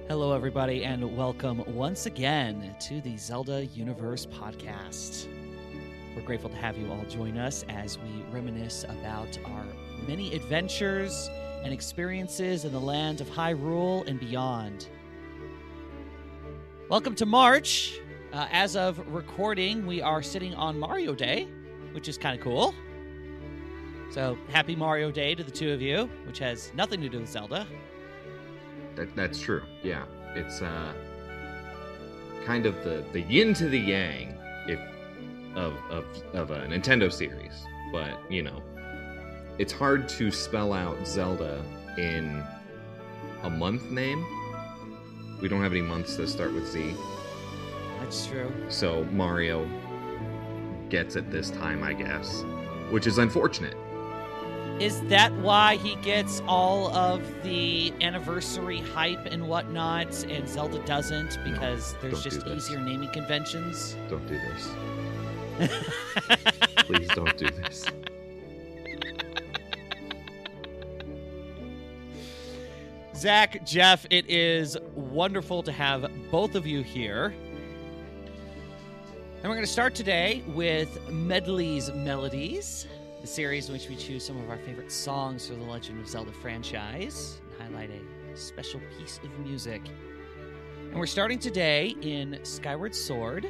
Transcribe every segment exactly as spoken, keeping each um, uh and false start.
Hello, everybody, and welcome once again to the Zelda Universe podcast. We're grateful to have you all join us as we reminisce about our many adventures and experiences in the land of Hyrule and beyond. Welcome to March. Uh, as of recording, we are sitting on Mario Day, which is kind of cool. So, happy Mario Day to the two of you, which has nothing to do with Zelda. That, that's true. Yeah, it's uh, kind of the, the yin to the yang, if of of of a Nintendo series. But you know, it's hard to spell out Zelda in a month name. We don't have any months that start with Z. That's true. So Mario gets it this time, I guess, which is unfortunate. Is that why he gets all of the anniversary hype and whatnot, and Zelda doesn't? Because No, there's don't just do this. easier naming conventions? Don't do this. Please don't do this. Zach, Jeff, it is wonderful to have both of you here. And we're going to start today with Medley's Melodies, the series in which we choose some of our favorite songs for the Legend of Zelda franchise and highlight a special piece of music. And we're starting today in Skyward Sword.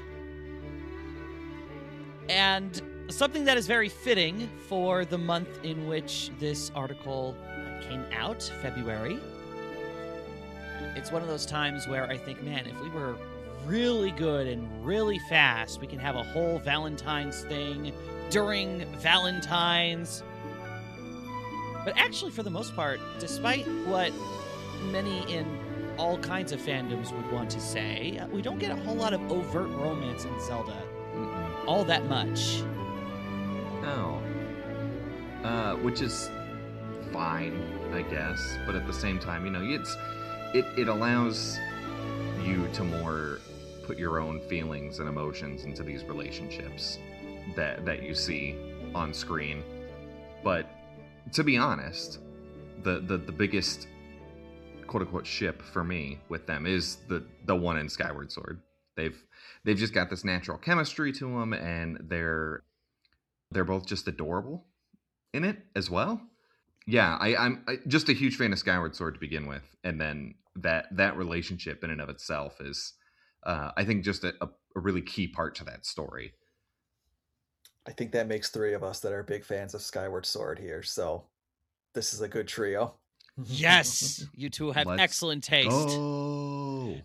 And something that is very fitting for the month in which this article came out, February. It's one of those times where I think, man, if we were really good and really fast, we can have a whole Valentine's thing during Valentine's. But actually, for the most part, despite what many in all kinds of fandoms would want to say, we don't get a whole lot of overt romance in Zelda. Mm-mm. All that much. No. Uh, which is fine, I guess. But at the same time, you know, it's it, it allows you to more put your own feelings and emotions into these relationships that that you see on screen. But to be honest, the the, the biggest quote-unquote ship for me with them is the the one in Skyward Sword. They've they've just got this natural chemistry to them, and they're they're both just adorable in it as well. Yeah, I, I'm I, just a huge fan of Skyward Sword to begin with, and then that that relationship in and of itself is, uh, I think, just a, a, a really key part to that story. I think that makes three of us that are big fans of Skyward Sword here, so this is a good trio. Yes, you two have Let's excellent taste. Oh,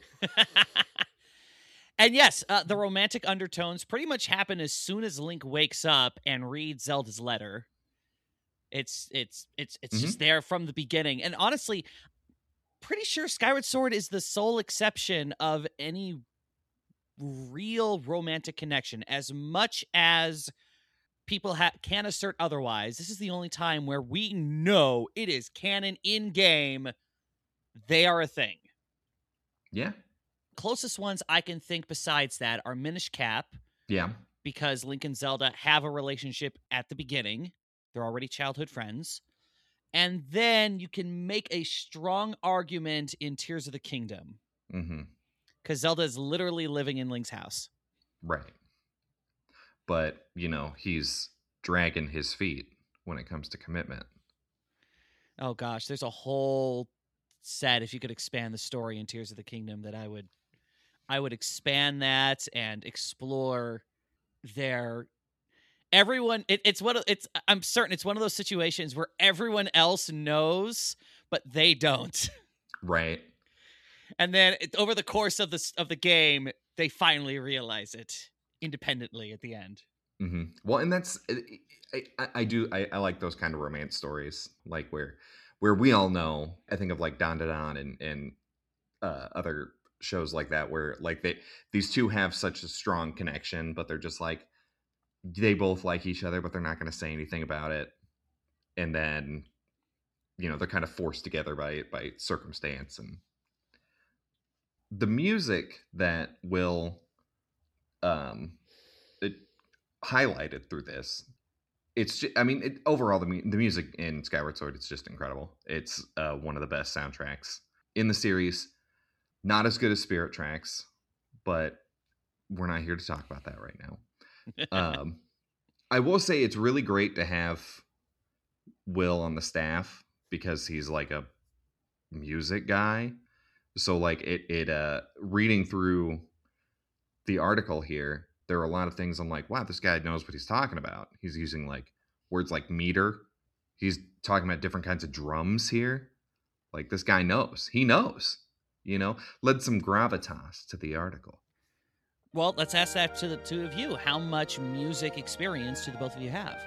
And yes, uh, the romantic undertones pretty much happen as soon as Link wakes up and reads Zelda's letter. It's it's it's it's Mhm. just there from the beginning. And honestly, pretty sure Skyward Sword is the sole exception of any real romantic connection. As much as people ha- can assert otherwise, this is the only time where we know it is canon in game. They are a thing. yeah, Closest ones I can think besides that are Minish Cap, yeah, because Link and Zelda have a relationship at the beginning. They're already childhood friends. And then you can make a strong argument in Tears of the Kingdom, mm-hmm. because Zelda is literally living in Link's house. Right. But you know, he's dragging his feet when it comes to commitment. Oh gosh, there's a whole set, if you could expand the story in Tears of the Kingdom, that I would I would expand that and explore their everyone it, it's one of it's I'm certain it's one of those situations where everyone else knows but they don't. Right. And then it, over the course of the of the game, they finally realize it independently at the end. Mm-hmm. Well, and that's I, I, I do I, I like those kind of romance stories, like where where we all know. I think of like Don Da Don and and uh, other shows like that, where like they these two have such a strong connection, but they're just like they both like each other, but they're not going to say anything about it, and then you know they're kind of forced together by by circumstance. And the music that will um it highlighted through this, it's just, I mean it, overall the, mu- the music in Skyward Sword, it's just incredible. It's uh, one of the best soundtracks in the series. Not as good as Spirit Tracks, but we're not here to talk about that right now. um, I will say it's really great to have Will on the staff because he's like a music guy. So like it, it, uh, reading through the article here, there are a lot of things I'm like, wow, this guy knows what he's talking about. He's using like words like meter. He's talking about different kinds of drums here. Like this guy knows. He knows. You know, led some gravitas to the article. Well, let's ask that to the two of you. How much music experience do the both of you have?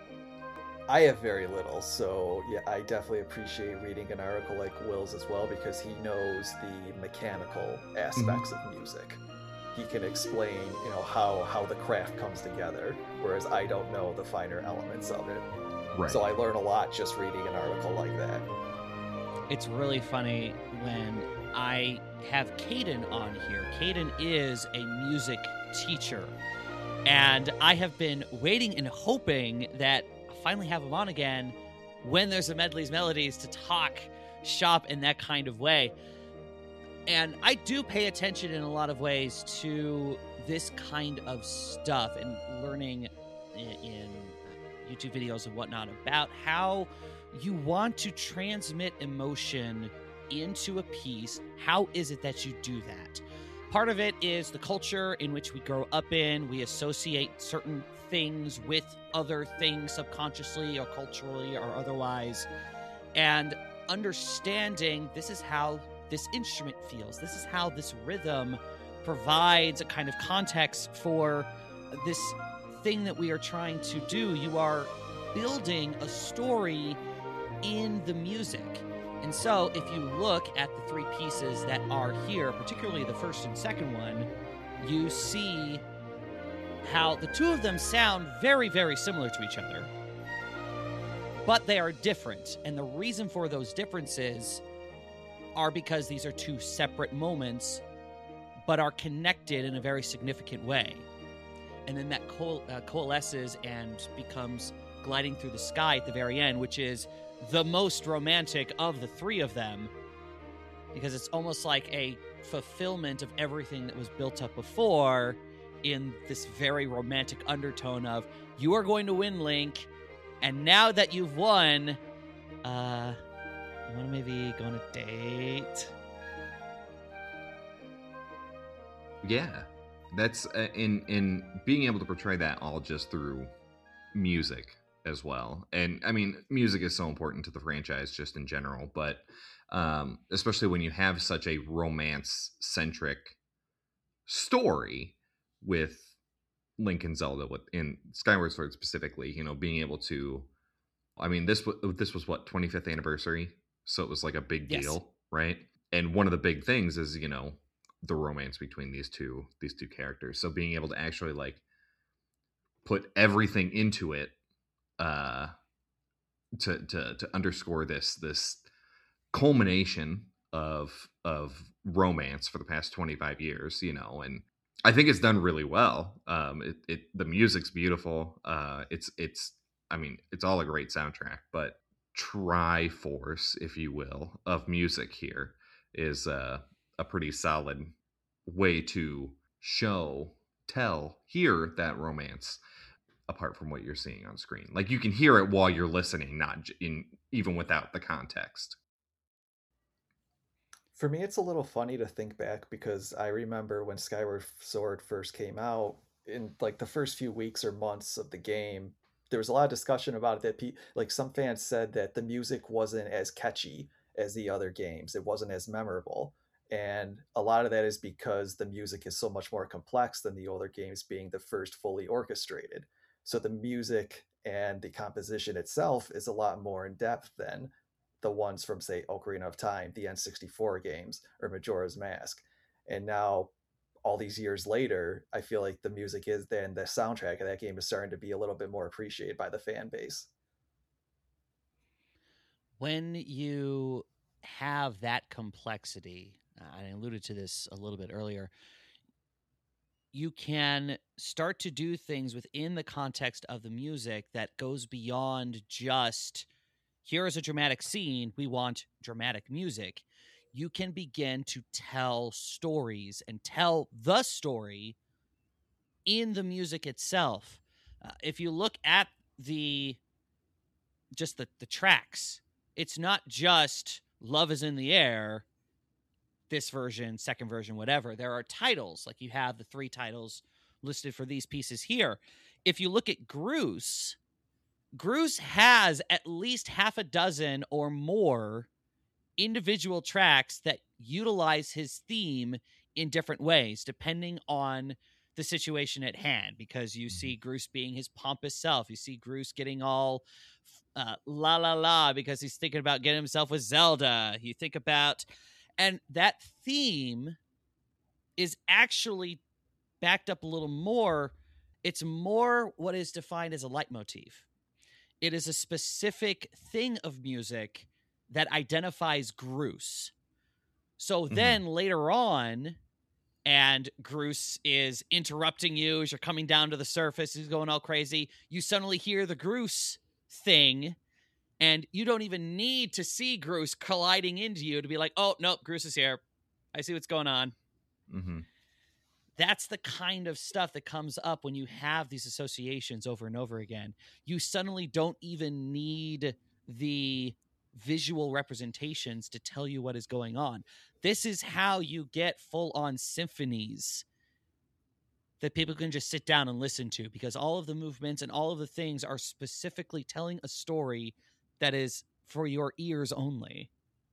I have very little, so yeah, I definitely appreciate reading an article like Will's as well because he knows the mechanical aspects mm-hmm. of music. He can explain, you know, how how the craft comes together, whereas I don't know the finer elements of it. Right. So I learn a lot just reading an article like that. It's really funny when I have Caden on here. Caden is a music teacher, and I have been waiting and hoping that I'll finally have him on again when there's a Medley's Melodies to talk shop in that kind of way. And I do pay attention in a lot of ways to this kind of stuff and learning in, in YouTube videos and whatnot about how you want to transmit emotion into a piece. How is it that you do that? Part of it is the culture in which we grow up in. We associate certain things with other things subconsciously or culturally or otherwise. And understanding this is how this instrument feels. This is how this rhythm provides a kind of context for this thing that we are trying to do. You are building a story in the music. And so if you look at the three pieces that are here, particularly the first and second one, you see how the two of them sound very, very similar to each other, but they are different. And the reason for those differences are because these are two separate moments, but are connected in a very significant way. And then that co- uh, coalesces and becomes Gliding Through the Sky at the very end, which is the most romantic of the three of them, because it's almost like a fulfillment of everything that was built up before in this very romantic undertone of, you are going to win, Link, and now that you've won, uh... you want to maybe go on a date? Yeah, that's uh, in in being able to portray that all just through music as well. And I mean, music is so important to the franchise just in general, but um, especially when you have such a romance-centric story with Link and Zelda, with in Skyward Sword specifically, you know, being able to, I mean, this was this was what, twenty-fifth anniversary. So it was like a big deal, yes. Right? And one of the big things is, you know, the romance between these two these two characters. So being able to actually like put everything into it uh to to to underscore this this culmination of of romance for the past twenty-five years, you know, and I think it's done really well. Um it, it the music's beautiful. Uh it's it's I mean, it's all a great soundtrack, but Triforce, if you will, of music here is uh, a pretty solid way to show, tell, hear that romance apart from what you're seeing on screen. Like you can hear it while you're listening, not in even without the context. For me, it's a little funny to think back because I remember when Skyward Sword first came out, in like the first few weeks or months of the game, there was a lot of discussion about it that pe- like some fans said that the music wasn't as catchy as the other games. It wasn't as memorable. And a lot of that is because the music is so much more complex than the older games, being the first fully orchestrated. So the music and the composition itself is a lot more in depth than the ones from, say, Ocarina of Time, the N sixty-four games, or Majora's Mask. And now, all these years later, I feel like the music is then the soundtrack of that game is starting to be a little bit more appreciated by the fan base. When you have that complexity, I alluded to this a little bit earlier, you can start to do things within the context of the music that goes beyond just, here is a dramatic scene, we want dramatic music. you can begin to tell stories and tell the story in the music itself. Uh, if you look at the just the, the tracks, it's not just Love is in the Air, this version, second version, whatever. There are titles, like you have the three titles listed for these pieces here. If you look at Gruus, Gruus has at least half a dozen or more individual tracks that utilize his theme in different ways, depending on the situation at hand, because you see Gruus being his pompous self. You see Gruus getting all uh, la la la because he's thinking about getting himself with Zelda. You think about, and that theme is actually backed up a little more. It's more what is defined as a leitmotif. It is a specific thing of music that identifies Gruus. So mm-hmm. then later on, and Gruus is interrupting you as you're coming down to the surface, he's going all crazy, you suddenly hear the Gruus thing, and you don't even need to see Gruus colliding into you to be like, oh, nope, Gruus is here. I see what's going on. Mm-hmm. That's the kind of stuff that comes up when you have these associations over and over again. You suddenly don't even need the visual representations to tell you what is going on. This is how you get full-on symphonies that people can just sit down and listen to, because all of the movements and all of the things are specifically telling a story that is for your ears only.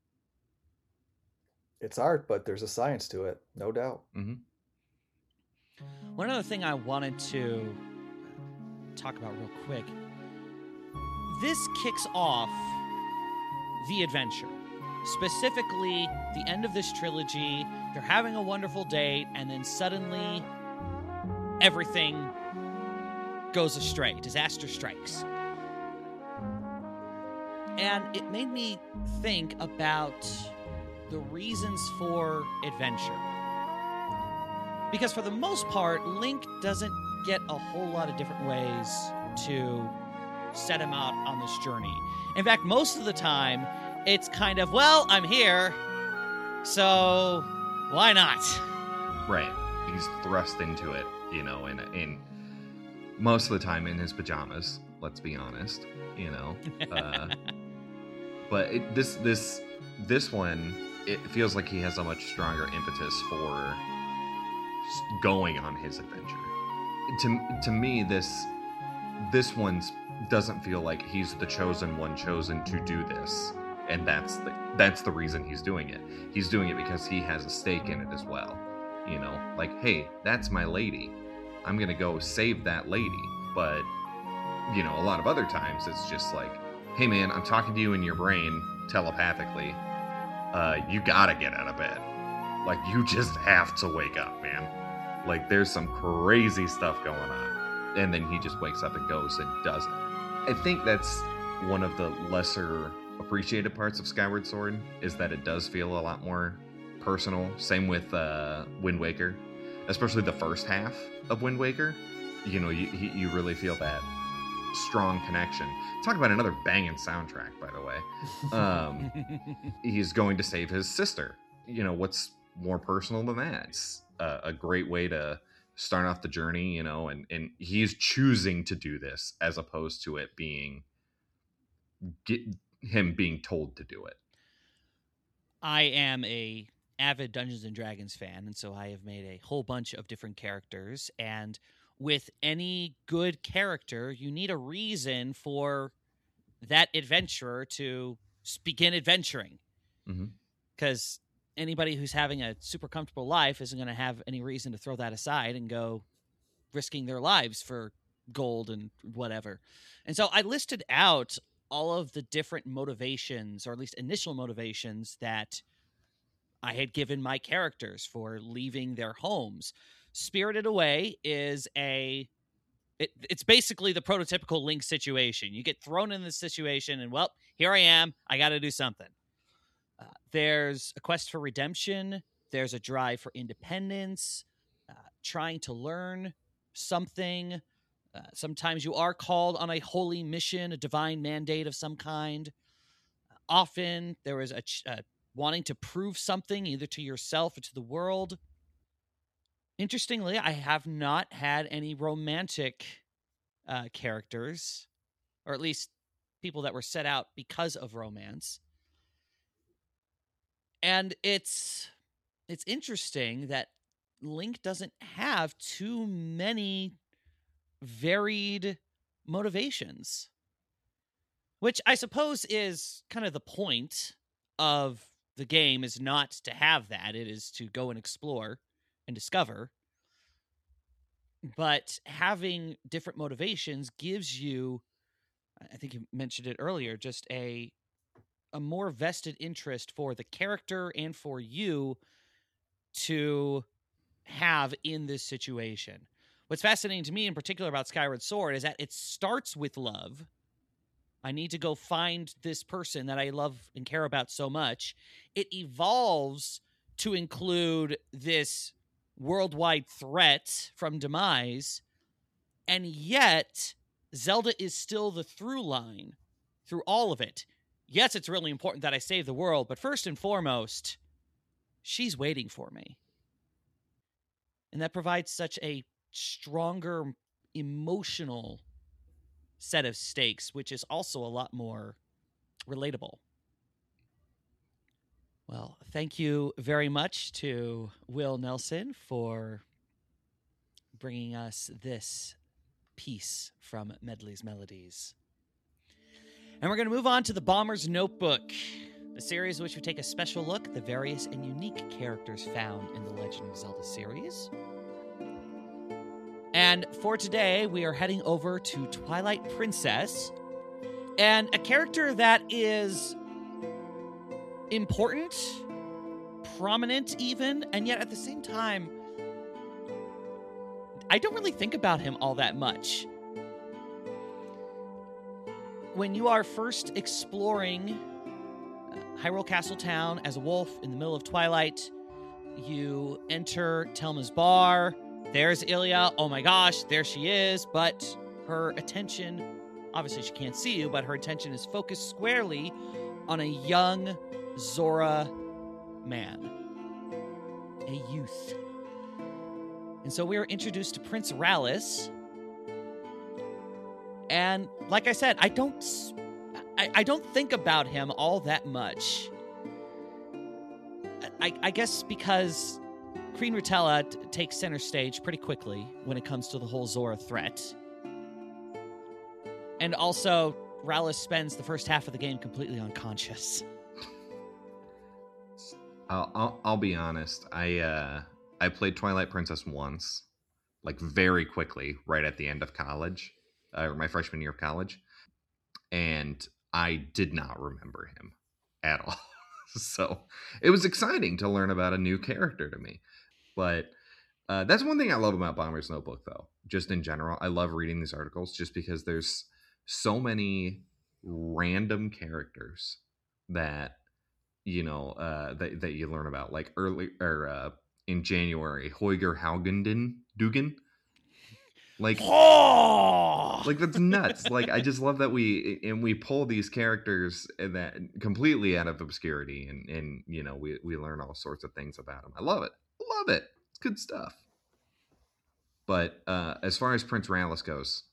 It's art, but there's a science to it, no doubt. Mm-hmm. One other thing I wanted to talk about real quick. This kicks off the adventure. Specifically, the end of this trilogy, they're having a wonderful date, and then suddenly everything goes astray. Disaster strikes. And it made me think about the reasons for adventure. Because for the most part, Link doesn't get a whole lot of different ways to set him out on this journey. In fact, most of the time, it's kind of, well, I'm here, so why not? Right. He's thrust into it, you know, in, in most of the time in his pajamas, let's be honest, you know. Uh, but it, this this this one, it feels like he has a much stronger impetus for going on his adventure. To to me, this this one doesn't feel like he's the chosen one, chosen to do this, and that's the that's the reason he's doing it. He's doing it because he has a stake in it as well. You know, like, hey, that's my lady. I'm gonna go save that lady. But you know, a lot of other times it's just like, hey man, I'm talking to you in your brain telepathically. Uh, you gotta get out of bed. Like, you just have to wake up, man. Like, there's some crazy stuff going on. And then he just wakes up and goes and does it. I think that's one of the lesser appreciated parts of Skyward Sword, is that it does feel a lot more personal. Same with uh, Wind Waker. Especially the first half of Wind Waker. You know, you, you really feel that strong connection. Talk about another banging soundtrack, by the way. Um, he's going to save his sister. You know, what's more personal than that? It's a, a great way to start off the journey, you know, and, and he's choosing to do this as opposed to it being get, him being told to do it. I am a avid Dungeons and Dragons fan, and so I have made a whole bunch of different characters, and with any good character, you need a reason for that adventurer to begin adventuring. Because mm-hmm. anybody who's having a super comfortable life isn't going to have any reason to throw that aside and go risking their lives for gold and whatever. And so I listed out all of the different motivations, or at least initial motivations, that I had given my characters for leaving their homes. Spirited Away is a... It, it's basically the prototypical Link situation. You get thrown in this situation and, well, here I am. I got to do something. Uh, there's a quest for redemption. There's a drive for independence, uh, trying to learn something. Uh, sometimes you are called on a holy mission, a divine mandate of some kind. Uh, often there is a, ch- a wanting to prove something either to yourself or to the world. Interestingly, I have not had any romantic uh, characters, or at least people that were set out because of romance. And it's it's interesting that Link doesn't have too many varied motivations, which I suppose is kind of the point of the game, is not to have that. It is to go and explore and discover. But having different motivations gives you, I think you mentioned it earlier, just a a more vested interest for the character and for you to have in this situation. What's fascinating to me in particular about Skyward Sword is that it starts with love. I need to go find this person that I love and care about so much. It evolves to include this worldwide threat from Demise, and yet Zelda is still the through line through all of it. Yes, it's really important that I save the world, but first and foremost, she's waiting for me. And that provides such a stronger emotional set of stakes, which is also a lot more relatable. Well, thank you very much to Will Nelson for bringing us this piece from Medley's Melodies. And we're going to move on to The Bomber's Notebook, a series in which we take a special look at the various and unique characters found in the Legend of Zelda series. And for today, we are heading over to Twilight Princess, and a character that is important, prominent even, and yet at the same time, I don't really think about him all that much. When you are first exploring Hyrule Castle Town as a wolf in the middle of Twilight, you enter Telma's bar. There's Ilia. Oh my gosh, there she is. But her attention, obviously she can't see you, but her attention is focused squarely on a young Zora man, a youth. And so we are introduced to Prince Rallis. And like I said, I don't, I, I don't think about him all that much. I, I guess because Queen Rutella t- takes center stage pretty quickly when it comes to the whole Zora threat. And also, Rallis spends the first half of the game completely unconscious. I'll, I'll, I'll be honest. I uh, I played Twilight Princess once, like very quickly, right at the end of college, uh, or my freshman year of college, and I did not remember him at all. So it was exciting to learn about a new character to me. But uh, that's one thing I love about Bomber's Notebook, though. Just in general, I love reading these articles just because there's so many random characters that you know uh, that that you learn about. Like early or uh, in January, Hoiger Haugendin Dugan. Like, Oh! like that's nuts. Like, I just love that we and we pull these characters that completely out of obscurity, and and you know we we learn all sorts of things about them. I love it. Love it. It's good stuff. But uh, as far as Prince Rallis goes,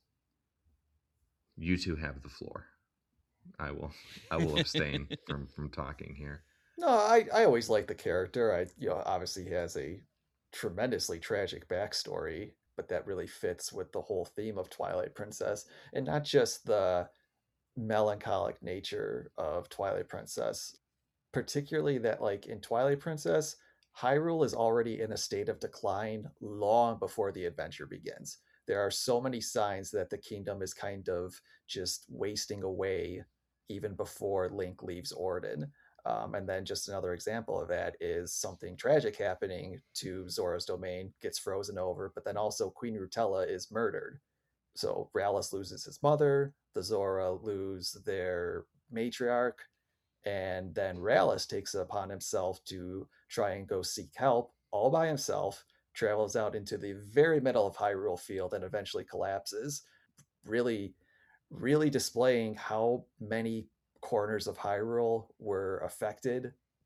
you two have the floor. I will I will abstain from from talking here. No, I, I always like the character. I you know obviously he has a tremendously tragic backstory, but that really fits with the whole theme of Twilight Princess, and not just the melancholic nature of Twilight Princess, particularly that like in Twilight Princess, Hyrule is already in a state of decline long before the adventure begins. There are so many signs that the kingdom is kind of just wasting away even before Link leaves Orden. Um, and then just another example of that is something tragic happening to Zora's domain gets frozen over, but then also Queen Rutella is murdered. So Rallis loses his mother, the Zora lose their matriarch, and then Rallis takes it upon himself to try and go seek help all by himself, travels out into the very middle of Hyrule Field and eventually collapses, really, really displaying how many corners of Hyrule were affected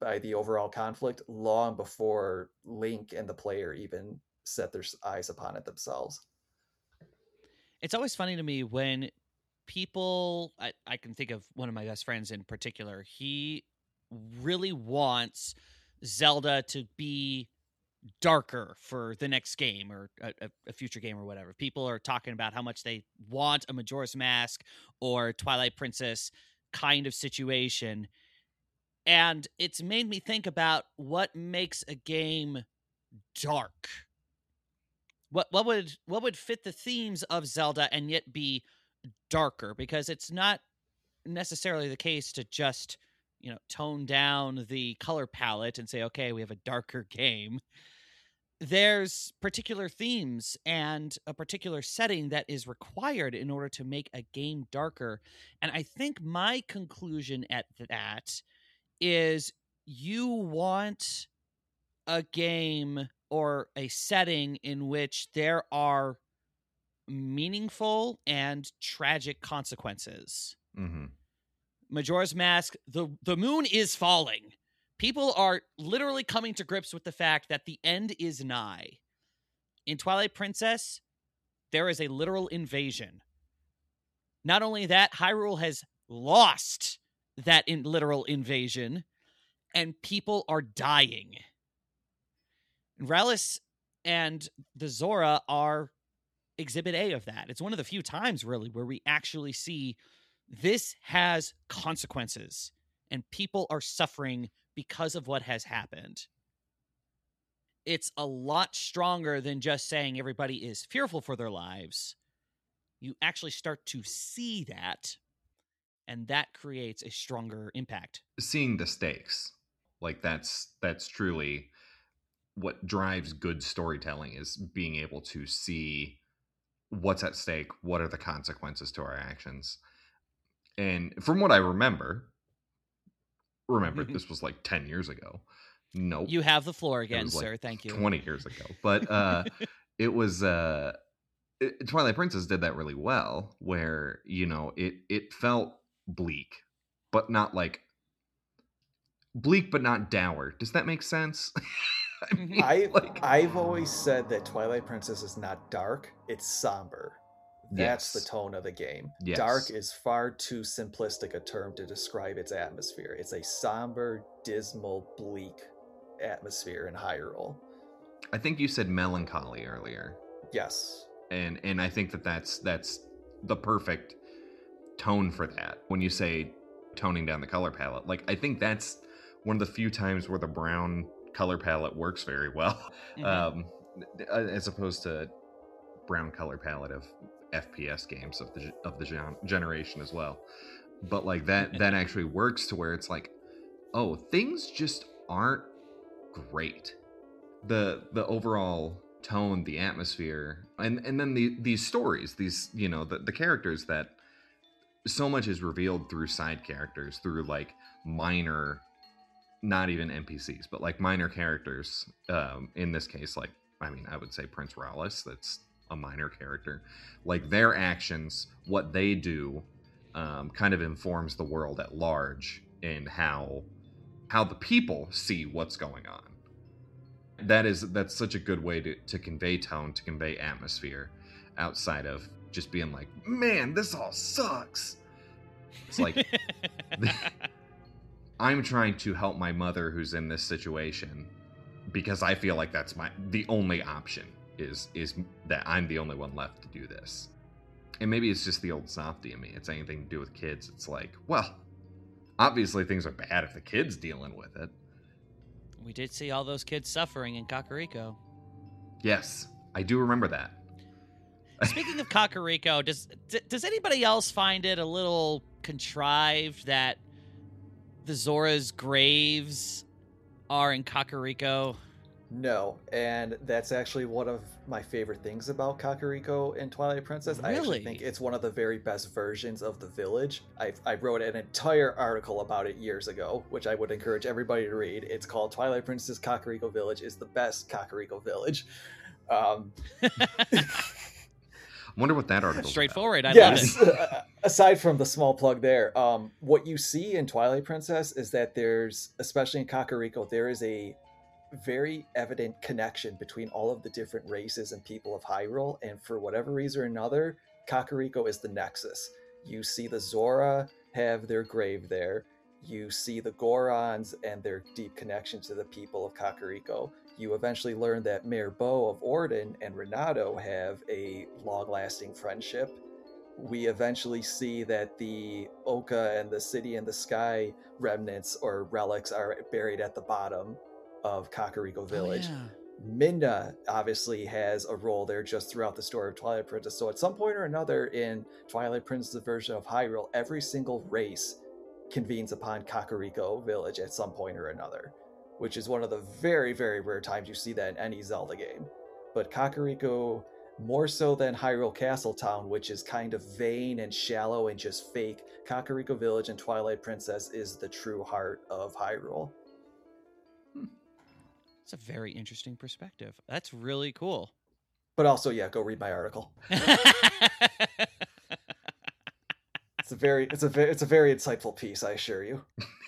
by the overall conflict long before Link and the player even set their eyes upon it themselves. It's always funny to me when people, I, I can think of one of my best friends in particular, he really wants Zelda to be darker for the next game or a, a future game or whatever. People are talking about how much they want a Majora's Mask or Twilight Princess kind of situation. And it's made me think about what makes a game dark. What what would what would fit the themes of Zelda and yet be darker? Because it's not necessarily the case to just, you know, tone down the color palette and say, okay, we have a darker game. There's particular themes and a particular setting that is required in order to make a game darker. And I think my conclusion at that is you want a game or a setting in which there are meaningful and tragic consequences. Mm-hmm. Majora's Mask, the, the moon is falling. People are literally coming to grips with the fact that the end is nigh. In Twilight Princess, there is a literal invasion. Not only that, Hyrule has lost that in literal invasion, and people are dying. Relish and the Zora are exhibit A of that. It's one of the few times, really, where we actually see this has consequences, and people are suffering because of what has happened. It's a lot stronger than just saying everybody is fearful for their lives. You actually start to see that, and that creates a stronger impact. Seeing the stakes, like that's that's truly what drives good storytelling, is being able to see what's at stake, what are the consequences to our actions. And from what I remember, remember this was like ten years ago. Nope. You have the floor again, sir. Like Thank you. twenty years ago. But uh, it was uh, it, Twilight Princess did that really well, where, you know, it it felt bleak, but not like bleak, but not dour. Does that make sense? I mean, I like, I've always said that Twilight Princess is not dark, it's somber. That's yes. the tone of the game. Yes. Dark is far too simplistic a term to describe its atmosphere. It's a somber, dismal, bleak atmosphere in Hyrule. I think you said melancholy earlier. Yes. And and I think that that's that's the perfect tone for that. When you say toning down the color palette, like I think that's one of the few times where the brown color palette works very well, mm-hmm. um, as opposed to brown color palette of F P S games of the of the gen- generation as well. But like that that actually works to where it's like, oh, things just aren't great. The the overall tone, the atmosphere, and and then the these stories, these, you know, the, the characters, that so much is revealed through side characters, through like minor, not even N P Cs, but like minor characters. Um, in this case, like, I mean, I would say Prince Rallis, that's a minor character. Like their actions, what they do, um, kind of informs the world at large and how how the people see what's going on. That is that's such a good way to, to convey tone, to convey atmosphere, outside of just being like, man, this all sucks. It's like, I'm trying to help my mother who's in this situation because I feel like that's my the only option is is that I'm the only one left to do this. And maybe it's just the old softy in me. It's anything to do with kids. It's like, well, obviously things are bad if the kid's dealing with it. We did see all those kids suffering in Kakariko. Yes, I do remember that. Speaking of Kakariko, does d- does anybody else find it a little contrived that the Zora's graves are in Kakariko? No, and that's actually one of my favorite things about Kakariko in Twilight Princess. Really? I actually think it's one of the very best versions of the village. I I wrote an entire article about it years ago, which I would encourage everybody to read. It's called Twilight Princess Kakariko Village is the best Kakariko Village. Um, I wonder what that article. Straightforward. I yes. love it. aside from the small plug there, um, what you see in Twilight Princess is that there's, especially in Kakariko, there is a very evident connection between all of the different races and people of Hyrule, and for whatever reason or another, Kakariko is the nexus. You see the Zora have their grave there. You see the Gorons and their deep connection to the people of Kakariko. You eventually learn that Mayor Bo of Orden and Renato have a long-lasting friendship. We eventually see that the Oka and the City in the Sky remnants or relics are buried at the bottom of Kakariko Village. Oh, yeah. Midna obviously has a role there just throughout the story of Twilight Princess. So at some point or another in Twilight Princess's version of Hyrule, every single race convenes upon Kakariko Village at some point or another, which is one of the very, very rare times you see that in any Zelda game. But Kakariko, more so than Hyrule Castle Town, which is kind of vain and shallow and just fake, Kakariko Village and Twilight Princess is the true heart of Hyrule. It's a very interesting perspective. That's really cool. But also, yeah, go read my article. It's a very, it's a very, it's a very insightful piece, I assure you.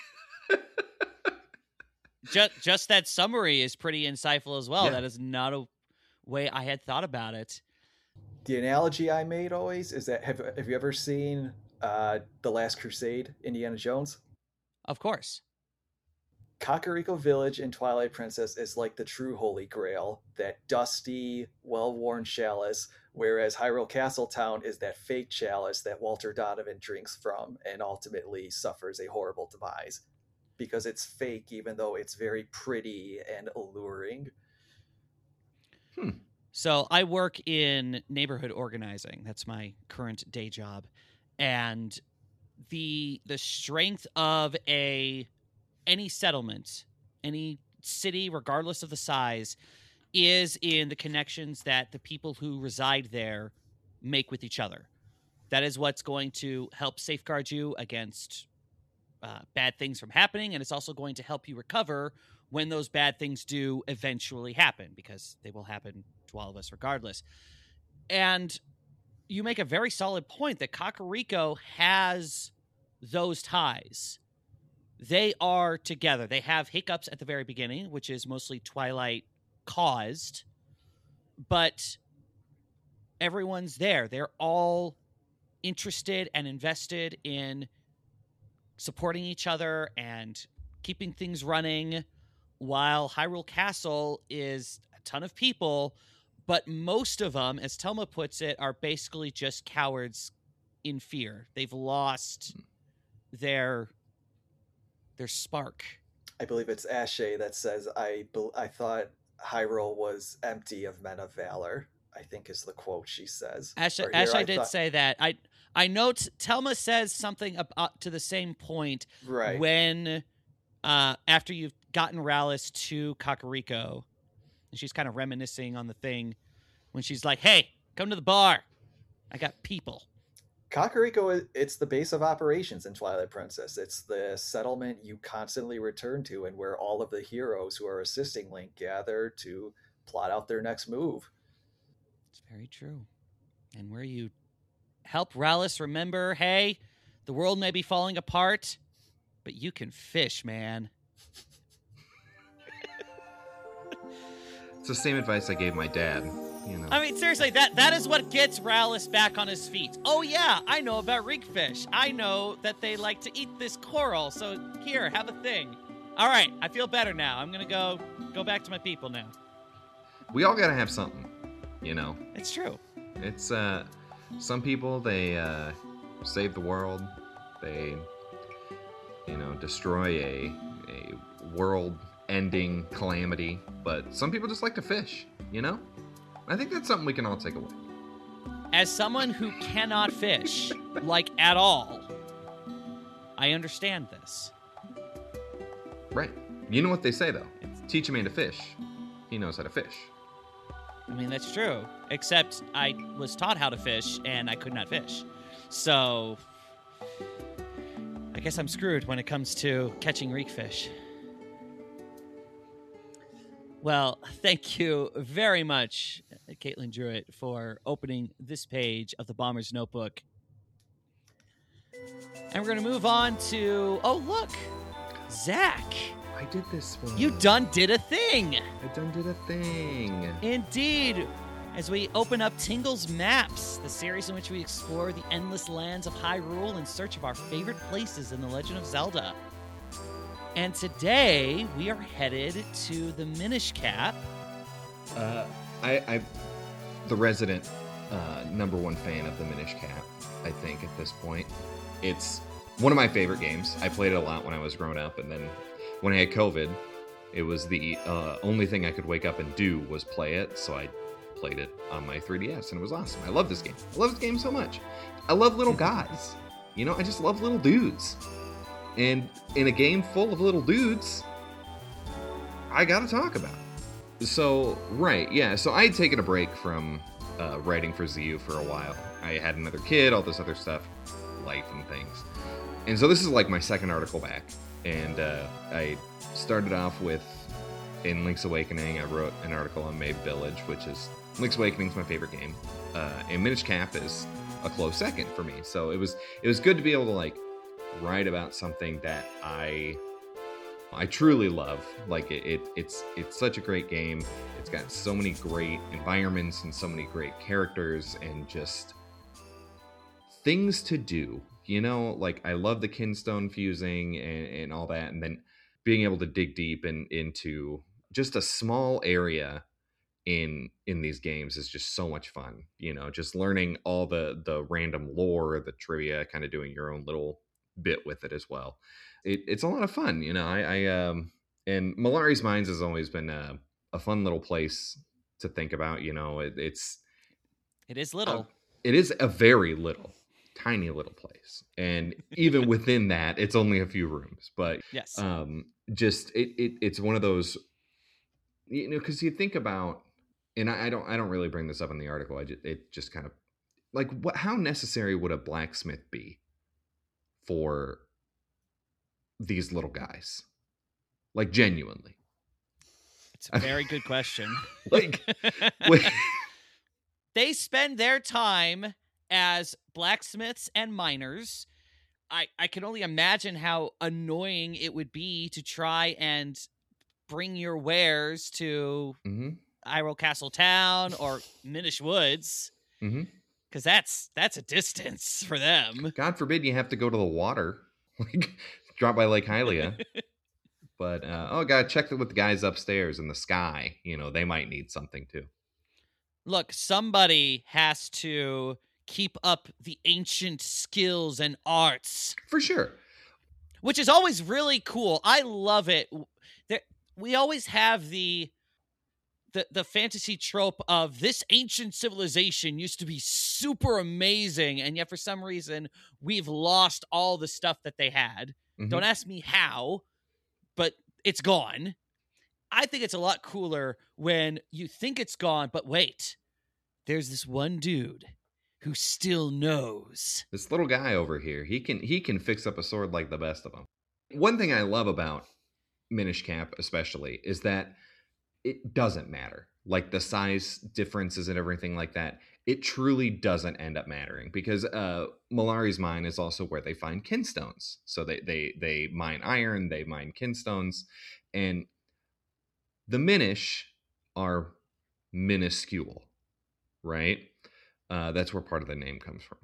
just, just that summary is pretty insightful as well. Yeah. That is not a way I had thought about it. The analogy I made always is that have have you ever seen uh, The Last Crusade, Indiana Jones? Of course. Kakariko Village in Twilight Princess is like the true Holy Grail, that dusty, well-worn chalice, whereas Hyrule Castle Town is that fake chalice that Walter Donovan drinks from and ultimately suffers a horrible demise because it's fake, even though it's very pretty and alluring. Hmm. So I work in neighborhood organizing. That's my current day job. And the the strength of a any settlement, any city, regardless of the size, is in the connections that the people who reside there make with each other. That is what's going to help safeguard you against uh, bad things from happening, and it's also going to help you recover when those bad things do eventually happen, because they will happen to all of us regardless. And you make a very solid point that Kakariko has those ties. They are together. They have hiccups at the very beginning, which is mostly Twilight caused, but everyone's there. They're all interested and invested in supporting each other and keeping things running, while Hyrule Castle is a ton of people, but most of them, as Telma puts it, are basically just cowards in fear. They've lost their their spark. I believe it's Ashe that says, I, be- I thought Hyrule was empty of men of valor, I think is the quote she says. Ashe, Or here, Ashe I did thought- say that. I I note Telma says something about to the same point Right. when uh, after you've gotten Rallis to Kakariko, and she's kind of reminiscing on the thing when she's like, "Hey, come to the bar. I got people." Kakariko, it's the base of operations in Twilight Princess. It's the settlement you constantly return to and where all of the heroes who are assisting Link gather to plot out their next move. It's very true. And where you help Rallis remember, hey, the world may be falling apart, but you can fish, man. It's the same advice I gave my dad. You know. I mean, seriously, that, that is what gets Rallis back on his feet. Oh, yeah, I know about reekfish. I know that they like to eat this coral, so here, have a thing. All right, I feel better now. I'm going to go go back to my people now. We all gotta have something, you know. It's true. It's uh, some people they uh, save the world. They, you know, destroy a a world-ending calamity. But some people just like to fish, you know. I think that's something we can all take away. As someone who cannot fish, like, at all, I understand this. Right. You know what they say, though. Teach a man to fish. He knows how to fish. I mean, that's true. Except I was taught how to fish, and I could not fish. So, I guess I'm screwed when it comes to catching reekfish. Well, thank you very much, Caitlin Druitt, for opening this page of the Bomber's Notebook. And we're going to move on to, oh, look, Zach. I did this one. You done did a thing. I done did a thing. Indeed. As we open up Tingle's Maps, the series in which we explore the endless lands of Hyrule in search of our favorite places in The Legend of Zelda. And today, we are headed to the Minish Cap. Uh, I, I, the resident uh, number one fan of the Minish Cap, I think, at this point. It's one of my favorite games. I played it a lot when I was growing up, and then when I had COVID, it was the uh, only thing I could wake up and do was play it, so I played it on my three D S, and it was awesome. I love this game. I love this game so much. I love little guys. You know, I just love little dudes. And in a game full of little dudes, I gotta talk about it. So, right, yeah, so I had taken a break from uh, writing for Z U for a while. I had another kid, all this other stuff, life and things. And so this is like my second article back. And uh, I started off with, in Link's Awakening, I wrote an article on Mabe Village, which is, Link's Awakening is my favorite game. Uh, and Minish Cap is a close second for me. So it was it was good to be able to, like, write about something that I I truly love. Like it, it it's it's such a great game. It's got so many great environments and so many great characters and just things to do. You know, like I love the Kinstone fusing and, and all that, and then being able to dig deep in, into just a small area in in these games is just so much fun. You know, just learning all the the random lore, the trivia, kind of doing your own little bit with it as well. It, it's a lot of fun, you know. I, I um and Malari's Mines has always been a, a fun little place to think about. You know, it, it's it is little. Uh, it is a very little, tiny little place, and even within that, it's only a few rooms. But yes, um, just it, it it's one of those, you know, because you think about, and I, I don't I don't really bring this up in the article. I just, it just kind of like what how necessary would a blacksmith be for these little guys? Like, genuinely. It's a very good question. Like, wait. They spend their time as blacksmiths and miners. I, I can only imagine how annoying it would be to try and bring your wares to mm-hmm. Hyrule Castle Town or Minish Woods. Mm-hmm. Because that's that's a distance for them. God forbid you have to go to the water, like drop by Lake Hylia. But uh, oh god, check with the guys upstairs in the sky. You know, they might need something too. Look, somebody has to keep up the ancient skills and arts for sure, which is always really cool. I love it. There, we always have the. The, the fantasy trope of this ancient civilization used to be super amazing, and yet for some reason we've lost all the stuff that they had. Mm-hmm. Don't ask me how, but it's gone. I think it's a lot cooler when you think it's gone, but wait, there's this one dude who still knows. This little guy over here, he can he can fix up a sword like the best of them. One thing I love about Minish Cap especially is that it doesn't matter. Like the size differences and everything like that, it truly doesn't end up mattering because uh, Malari's Mine is also where they find kinstones. So they, they, they mine iron, they mine kinstones, and the Minish are minuscule, right? Uh, that's where part of the name comes from.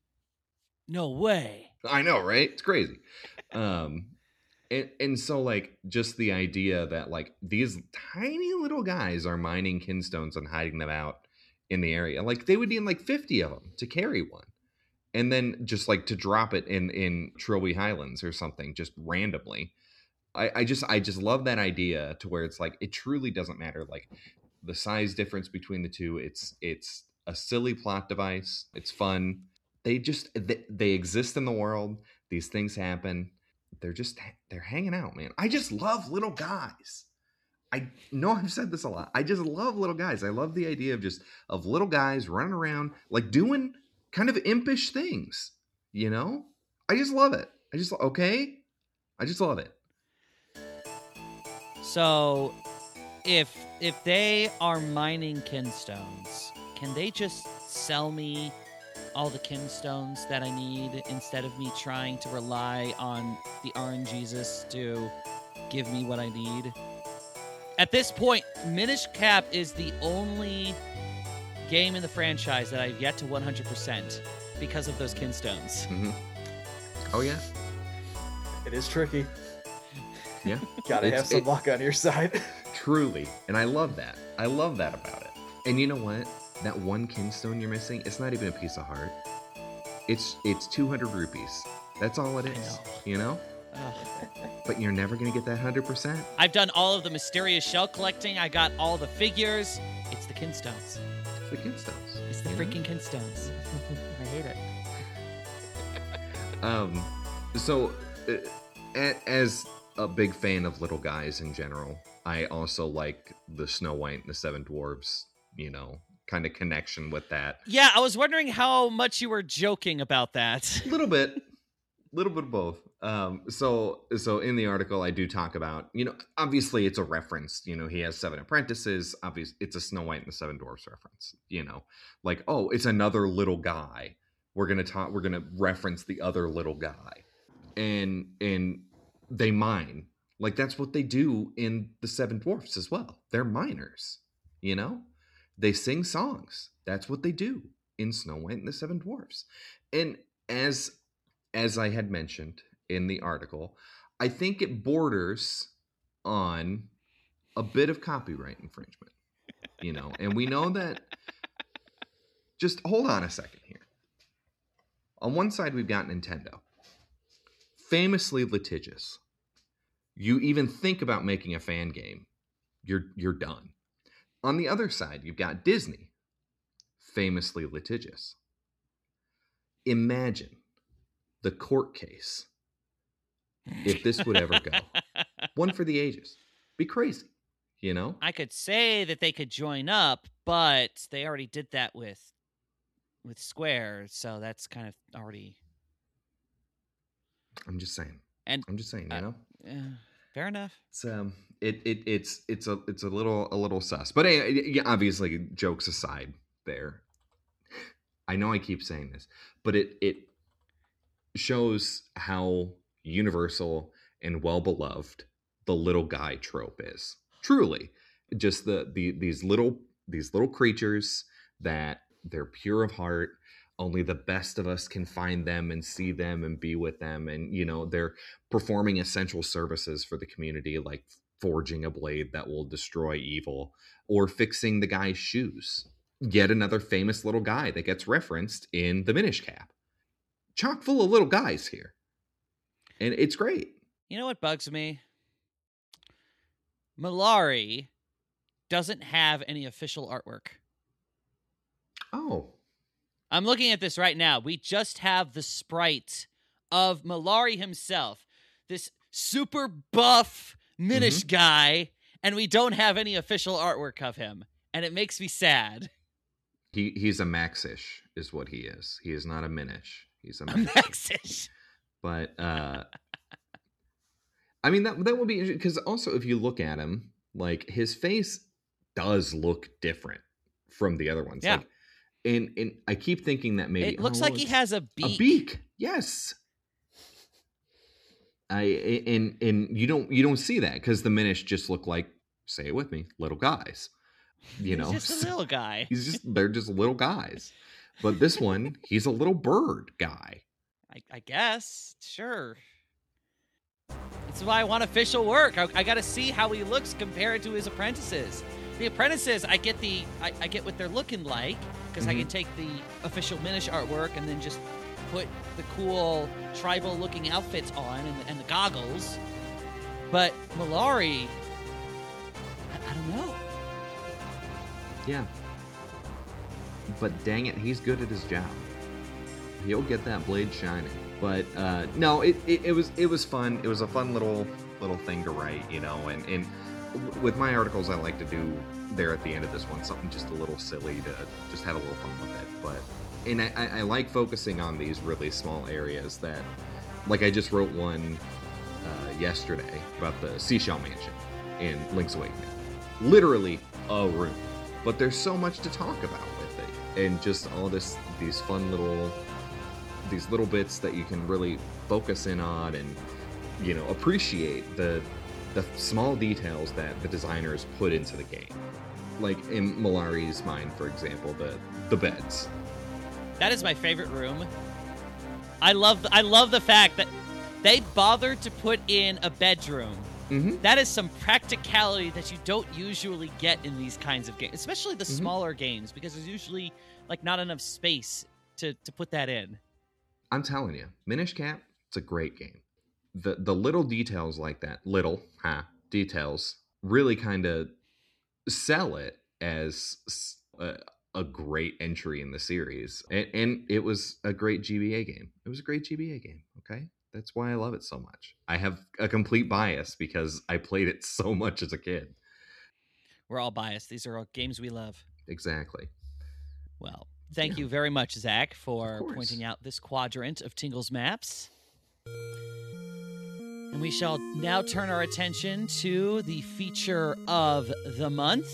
No way. I know, right? It's crazy. Um, And, and so, like, just the idea that, like, these tiny little guys are mining kinstones and hiding them out in the area. Like, they would need, like, fifty of them to carry one. And then just, like, to drop it in, in Trilby Highlands or something, just randomly. I, I just I just love that idea to where it's, like, it truly doesn't matter. Like, the size difference between the two, it's it's a silly plot device. It's fun. They just, they, they exist in the world. These things happen. They're just, they're hanging out, man. I just love little guys. I know I've said this a lot. I just love little guys. I love the idea of just, of little guys running around, like doing kind of impish things, you know? I just love it. I just, okay? I just love it. So, if, if they are mining kinstones, can they just sell me all the kinstones that I need instead of me trying to rely on the R N Jesus to give me what I need. At this point, Minish Cap is the only game in the franchise that I've yet to one hundred percent because of those kinstones. Mm-hmm. Oh, yeah? It is tricky. Yeah. Gotta It's- have some it- luck on your side. Truly. And I love that. I love that about it. And you know what? That one kinstone you're missing, it's not even a piece of heart. It's it's two hundred rupees. That's all it I is. know. You know? Ugh. But you're never going to get that one hundred percent. I've done all of the mysterious shell collecting. I got all the figures. It's the kinstones. It's the kinstones. It's the you know? freaking kinstones. I hate it. Um, so, uh, a- as a big fan of little guys in general, I also like the Snow White and the Seven Dwarfs, you know, kind of connection with that. Yeah, I was wondering how much you were joking about that. A little bit, little bit of both. Um, so, so in the article, I do talk about, you know, obviously it's a reference, you know, he has seven apprentices. Obviously, it's a Snow White and the Seven Dwarfs reference, you know, like, oh, it's another little guy. We're going to talk, we're going to reference the other little guy. And, and they mine. Like, that's what they do in the Seven Dwarfs as well. They're miners, you know? They sing songs. That's what they do in Snow White and the Seven Dwarfs. And as as I had mentioned in the article, I think it borders on a bit of copyright infringement, you know? And we know that... Just hold on a second here. On one side, we've got Nintendo. Famously litigious. You even think about making a fan game, you're you're done. On the other side, you've got Disney, famously litigious. Imagine the court case if this would ever go. One for the ages. Be crazy, you know? I could say that they could join up, but they already did that with with Square, so that's kind of already. I'm just saying. And I'm just saying, you uh, know? uh, fair enough. It's um, it it it's it's a it's a little a little sus, but anyway, yeah, obviously, jokes aside, there. I know I keep saying this, but it it shows how universal and well beloved the little guy trope is. Truly, just the the these little these little creatures that they're pure of heart. Only the best of us can find them and see them and be with them. And, you know, they're performing essential services for the community, like forging a blade that will destroy evil or fixing the guy's shoes. Yet another famous little guy that gets referenced in the Minish Cap. Chock full of little guys here. And it's great. You know what bugs me? Malari doesn't have any official artwork. Oh, I'm looking at this right now. We just have the sprite of Malari himself, this super buff Minish Mm-hmm. guy, and we don't have any official artwork of him, and it makes me sad. he he's a Maxish is what he is. He is not a Minish. He's a A Maxish. Maxish. But uh I mean that that would be interesting because also if you look at him, like his face does look different from the other ones. Yeah. Like, and and I keep thinking that maybe It looks oh, like he it's has a beak. a beak. Yes. I and and you don't you don't see that because the Minish just look like, say it with me, little guys. You know, He's just a little guy. he's just they're just little guys. But this one, he's a little bird guy. I, I guess. Sure. That's why I want official work. I, I got to see how he looks compared to his apprentices. The apprentices, I get the I, I get what they're looking like because I Mhm. can take the official Minish artwork and then just put the cool tribal-looking outfits on and, and the goggles. But Malari, I, I don't know. Yeah. But dang it, he's good at his job. He'll get that blade shining. But uh, no, it, it, it was it was fun. It was a fun little little thing to write, you know. And, and with my articles, I like to do there at the end of this one something just a little silly to just have a little fun with it. But and I, I, I like focusing on these really small areas that, like I just wrote one uh, yesterday about the Seashell Mansion in Link's Awakening. Literally a room. But there's so much to talk about with it, and just all this these fun little these little bits that you can really focus in on and, you know, appreciate the the small details that the designers put into the game. Like in Malari's mind, for example, the the beds. That is my favorite room. I love I love the fact that they bothered to put in a bedroom. Mm-hmm. That is some practicality that you don't usually get in these kinds of games, especially the mm-hmm. smaller games, because there's usually like not enough space to, to put that in. I'm telling you, Minish Cap, it's a great game. The the little details like that, little, huh, details, really kind of sell it as a, a great entry in the series. And, and it was a great G B A game. It was a great G B A game, okay? That's why I love it so much. I have a complete bias because I played it so much as a kid. We're all biased. These are all games we love. Exactly. Well, thank yeah. you very much, Zach, for pointing out this quadrant of Tingle's maps. And we shall now turn our attention to the feature of the month,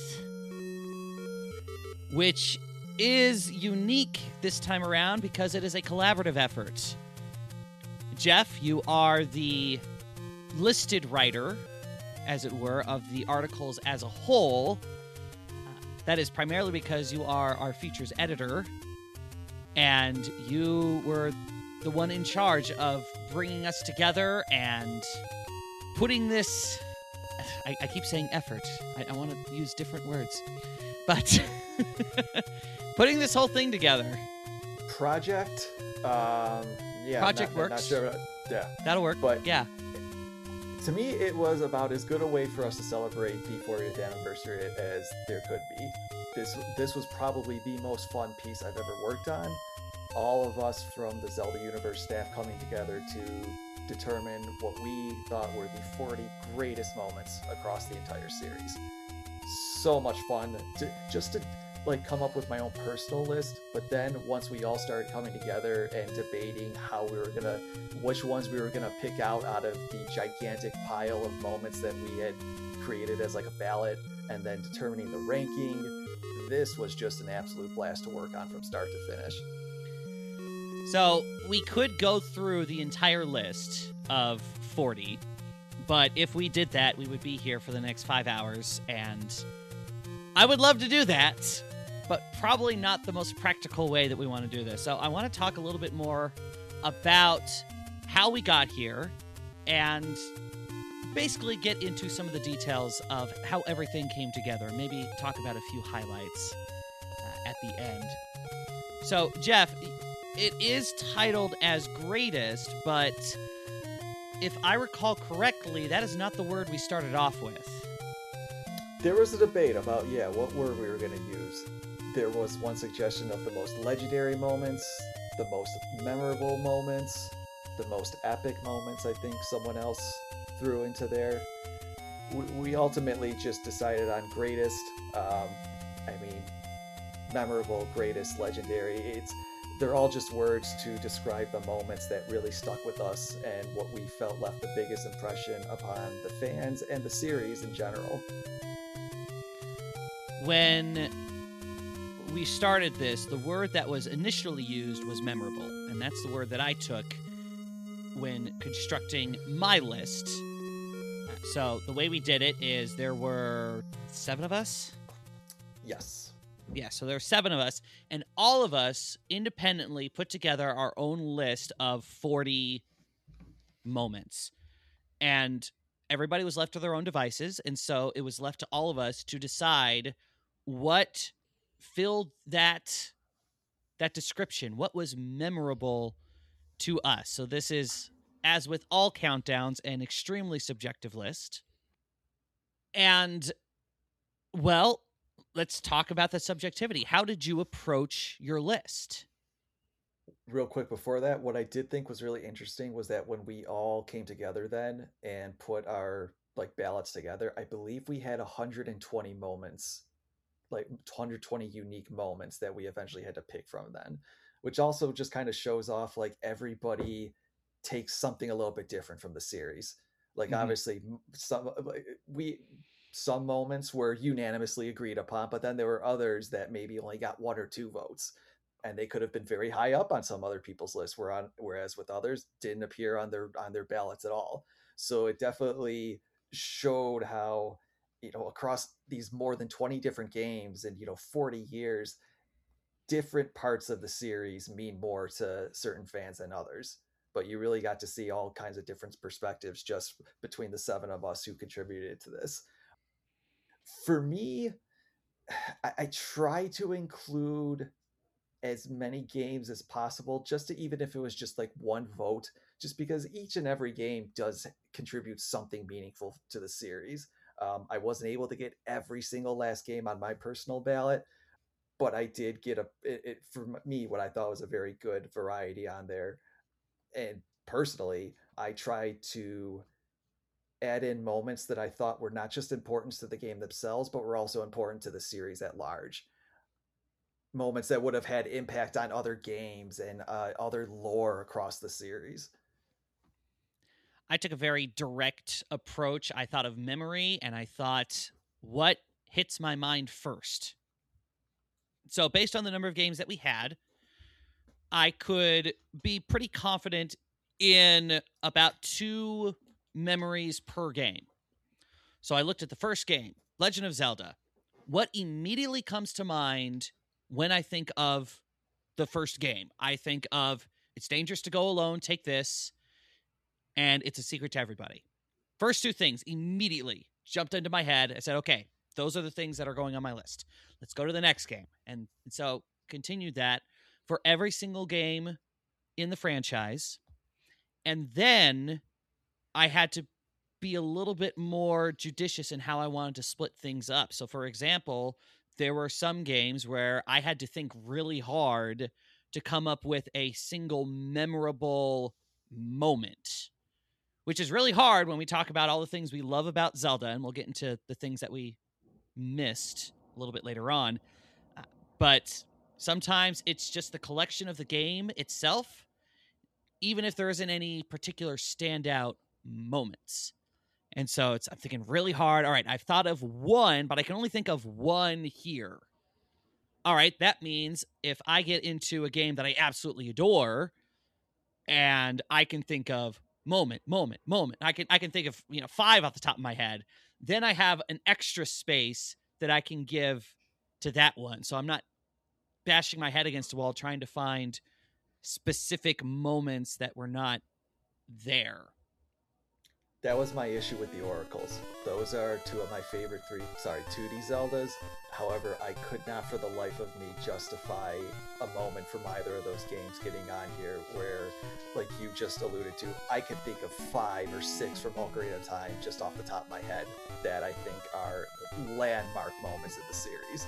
which is unique this time around because it is a collaborative effort. Jeff, you are the listed writer, as it were, of the articles as a whole. Uh, that is primarily because you are our features editor, and you were the one in charge of bringing us together and putting this... I, I keep saying effort. I, I want to use different words. But putting this whole thing together. Project... Um... Yeah, Project not, works. Not sure, yeah, that'll work. But yeah, to me, it was about as good a way for us to celebrate the fortieth anniversary as there could be. This this was probably the most fun piece I've ever worked on. All of us from the Zelda Universe staff coming together to determine what we thought were the forty greatest moments across the entire series. So much fun to, just to. like come up with my own personal list, but then once we all started coming together and debating how we were gonna which ones we were gonna pick out out of the gigantic pile of moments that we had created as like a ballot, and then determining the ranking, this was just an absolute blast to work on from start to finish. So we could go through the entire list of forty, but if we did that, we would be here for the next five hours, and I would love to do that, but probably not the most practical way that we want to do this. So I want to talk a little bit more about how we got here and basically get into some of the details of how everything came together. Maybe talk about a few highlights uh, at the end. So, Jeff, it is titled as greatest, but if I recall correctly, that is not the word we started off with. There was a debate about, yeah, what word we were going to use. There was one suggestion of the most legendary moments, the most memorable moments, the most epic moments, I think someone else threw into there. We, we ultimately just decided on greatest. Um, I mean, memorable, greatest, legendary. It's they're all just words to describe the moments that really stuck with us and what we felt left the biggest impression upon the fans and the series in general. When we started this, the word that was initially used was memorable, and that's the word that I took when constructing my list. So the way we did it is there were seven of us? Yes. Yeah, so there were seven of us, and all of us independently put together our own list of forty moments. And everybody was left to their own devices, and so it was left to all of us to decide what filled that that description, what was memorable to us. So this is, as with all countdowns, an extremely subjective list. And, well, let's talk about the subjectivity. How did you approach your list? Real quick before that, what I did think was really interesting was that when we all came together then and put our like ballots together, I believe we had one hundred twenty moments, like one hundred twenty unique moments that we eventually had to pick from then, which also just kind of shows off like everybody takes something a little bit different from the series. Like mm-hmm. obviously some we some moments were unanimously agreed upon, but then there were others that maybe only got one or two votes, and they could have been very high up on some other people's lists, where on, whereas with others didn't appear on their on their ballots at all. So it definitely showed how, you know, across these more than twenty different games and, you know, forty years, different parts of the series mean more to certain fans than others. But you really got to see all kinds of different perspectives just between the seven of us who contributed to this. For me, I, I try to include as many games as possible, just to, even if it was just like one vote, just because each and every game does contribute something meaningful to the series. Um, I wasn't able to get every single last game on my personal ballot, but I did get a, it, it for me, what I thought was a very good variety on there. And personally, I tried to add in moments that I thought were not just important to the game themselves, but were also important to the series at large. Moments that would have had impact on other games and uh, other lore across the series. I took a very direct approach. I thought of memory, and I thought, what hits my mind first? So based on the number of games that we had, I could be pretty confident in about two memories per game. So I looked at the first game, Legend of Zelda. What immediately comes to mind when I think of the first game? I think of, it's dangerous to go alone, take this, and it's a secret to everybody. First two things immediately jumped into my head. I said, okay, those are the things that are going on my list. Let's go to the next game. And so continued that for every single game in the franchise. And then I had to be a little bit more judicious in how I wanted to split things up. So, for example, there were some games where I had to think really hard to come up with a single memorable moment, which is really hard when we talk about all the things we love about Zelda, and we'll get into the things that we missed a little bit later on. Uh, but sometimes it's just the collection of the game itself, even if there isn't any particular standout moments. And so it's, I'm thinking really hard. All right, I've thought of one, but I can only think of one here. All right, that means if I get into a game that I absolutely adore, and I can think of moment, moment, moment, I can I can think of, you know, five off the top of my head, then I have an extra space that I can give to that one. So I'm not bashing my head against the wall trying to find specific moments that were not there. That was my issue with the Oracles. Those are two of my favorite three, sorry, two D Zeldas. However, I could not for the life of me justify a moment from either of those games getting on here where, like you just alluded to, I could think of five or six from Ocarina of Time just off the top of my head that I think are landmark moments in the series.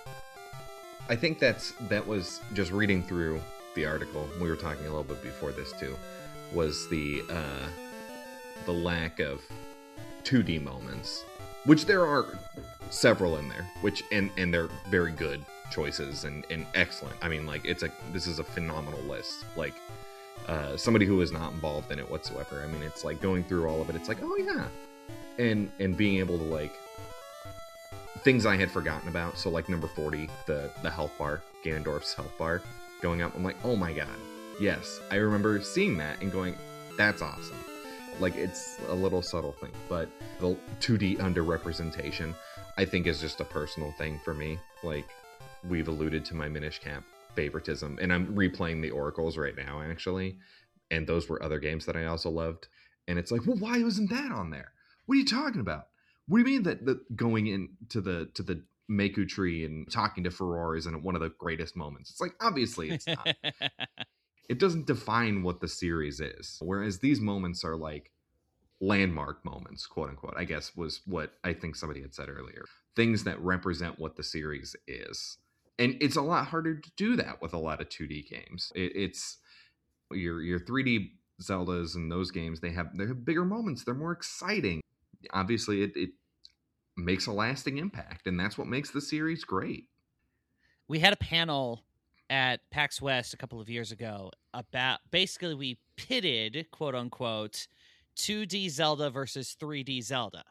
I think that's that was just reading through the article. We were talking a little bit before this too. Was the uh, the lack of two D moments, which there are several in there, which and and they're very good choices and, and excellent. I mean, like it's a this is a phenomenal list. Like uh, somebody who is not involved in it whatsoever. I mean, it's like going through all of it. It's like, oh yeah, and and being able to like. Things I had forgotten about, so like number forty, the, the health bar, Ganondorf's health bar, going up, I'm like, oh my god, yes, I remember seeing that and going, that's awesome. Like, it's a little subtle thing, but the two D underrepresentation, I think is just a personal thing for me. Like, we've alluded to my Minish Cap favoritism, and I'm replaying the Oracles right now, actually, and those were other games that I also loved, and it's like, well, why wasn't that on there? What are you talking about? What do you mean that the going into the to the Maku tree and talking to Farore isn't one of the greatest moments? It's like, obviously it's not. It doesn't define what the series is. Whereas these moments are like landmark moments, quote unquote, I guess was what I think somebody had said earlier. Things that represent what the series is. And it's a lot harder to do that with a lot of two D games. It, it's your your three D Zeldas and those games, they have they have bigger moments. They're more exciting. Obviously, it, it makes a lasting impact, and that's what makes the series great. We had a panel at PAX West a couple of years ago about, basically we pitted, quote unquote, two D Zelda versus three D Zelda.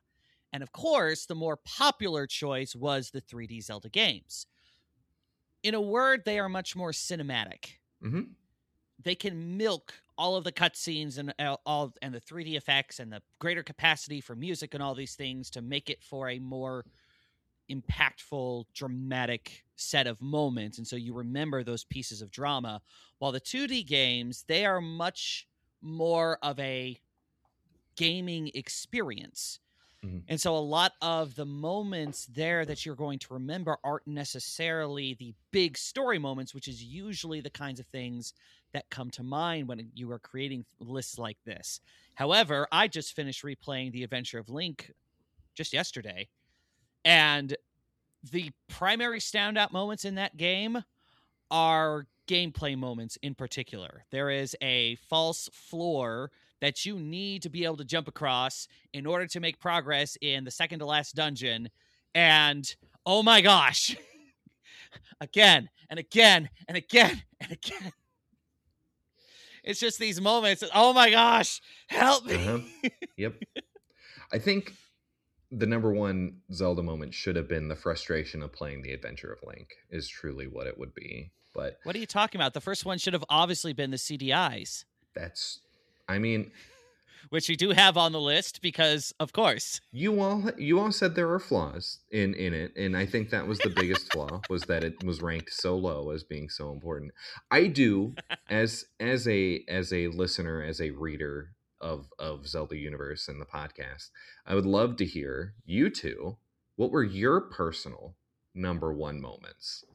And of course, the more popular choice was the three D Zelda games. In a word, they are much more cinematic. Mm-hmm. They can milk all of the cutscenes and all and the three D effects and the greater capacity for music and all these things to make it for a more impactful, dramatic set of moments. And so you remember those pieces of drama. While the two D games, they are much more of a gaming experience. Mm-hmm. And so a lot of the moments there that you're going to remember aren't necessarily the big story moments, which is usually the kinds of things that come to mind when you are creating lists like this. However, I just finished replaying The Adventure of Link just yesterday, and the primary standout moments in that game are gameplay moments in particular. There is a false floor that you need to be able to jump across in order to make progress in the second to last dungeon. And oh my gosh, again and again and again and again. It's just these moments. Oh my gosh, help me. Uh-huh. Yep. I think the number one Zelda moment should have been the frustration of playing The Adventure of Link is truly what it would be. But what are you talking about? The first one should have obviously been the C D Is. That's, I mean, which we do have on the list because, of course, you all you all said there were flaws in in it, and I think that was the biggest flaw, was that it was ranked so low as being so important. I do, as as a as a listener, as a reader of of Zelda Universe and the podcast, I would love to hear you two. What were your personal number one moments?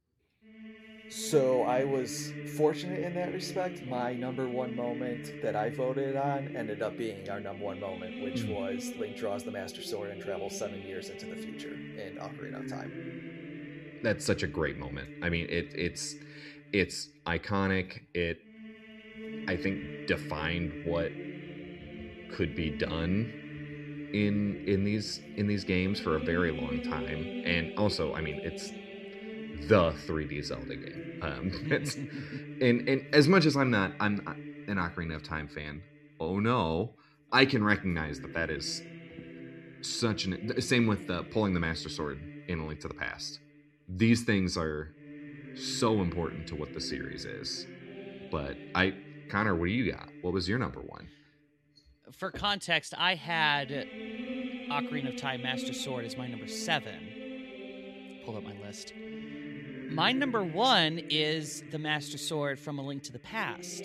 So I was fortunate in that respect. My number one moment that I voted on ended up being our number one moment, which mm. was Link draws the Master Sword and travels seven years into the future in Ocarina of Time. That's such a great moment. I mean, it, it's it's iconic. It, I think, defined what could be done in in these in these games for a very long time. And also, I mean, it's the three D Zelda game. Um, it's, and, and as much as I'm not, I'm not an Ocarina of Time fan. Oh no, I can recognize that that is such an, same with the pulling the Master Sword in A Link to the Past. These things are so important to what the series is. But I, Connor, what do you got? What was your number one? For context, I had Ocarina of Time Master Sword as my number seven. Pulled up my list. My number one is the Master Sword from A Link to the Past.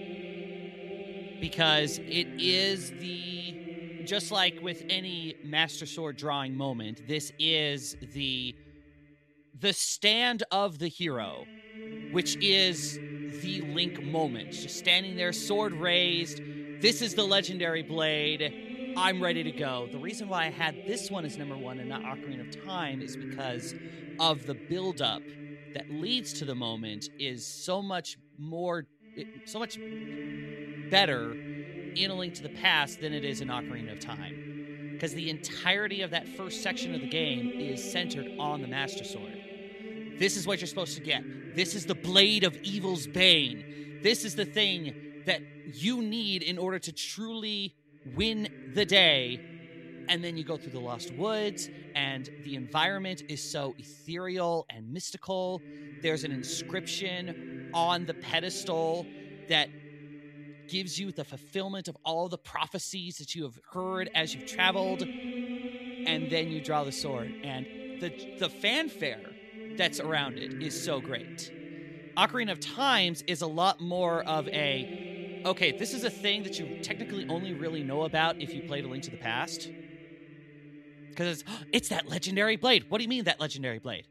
Because it is the, just like with any Master Sword drawing moment, this is the the stand of the hero, which is the Link moment. Just standing there, sword raised. This is the legendary blade. I'm ready to go. The reason why I had this one as number one and not Ocarina of Time is because of the build-up that leads to the moment is so much more, so much better in A Link to the Past than it is in Ocarina of Time. Because the entirety of that first section of the game is centered on the Master Sword. This is what you're supposed to get. This is the Blade of Evil's Bane. This is the thing that you need in order to truly win the day. And then you go through the Lost Woods, and the environment is so ethereal and mystical. There's an inscription on the pedestal that gives you the fulfillment of all the prophecies that you have heard as you've traveled. And then you draw the sword, and the the fanfare that's around it is so great. Ocarina of Time is a lot more of a, okay, this is a thing that you technically only really know about if you played A Link to the Past. Because it's, oh, it's that legendary blade. What do you mean, that legendary blade?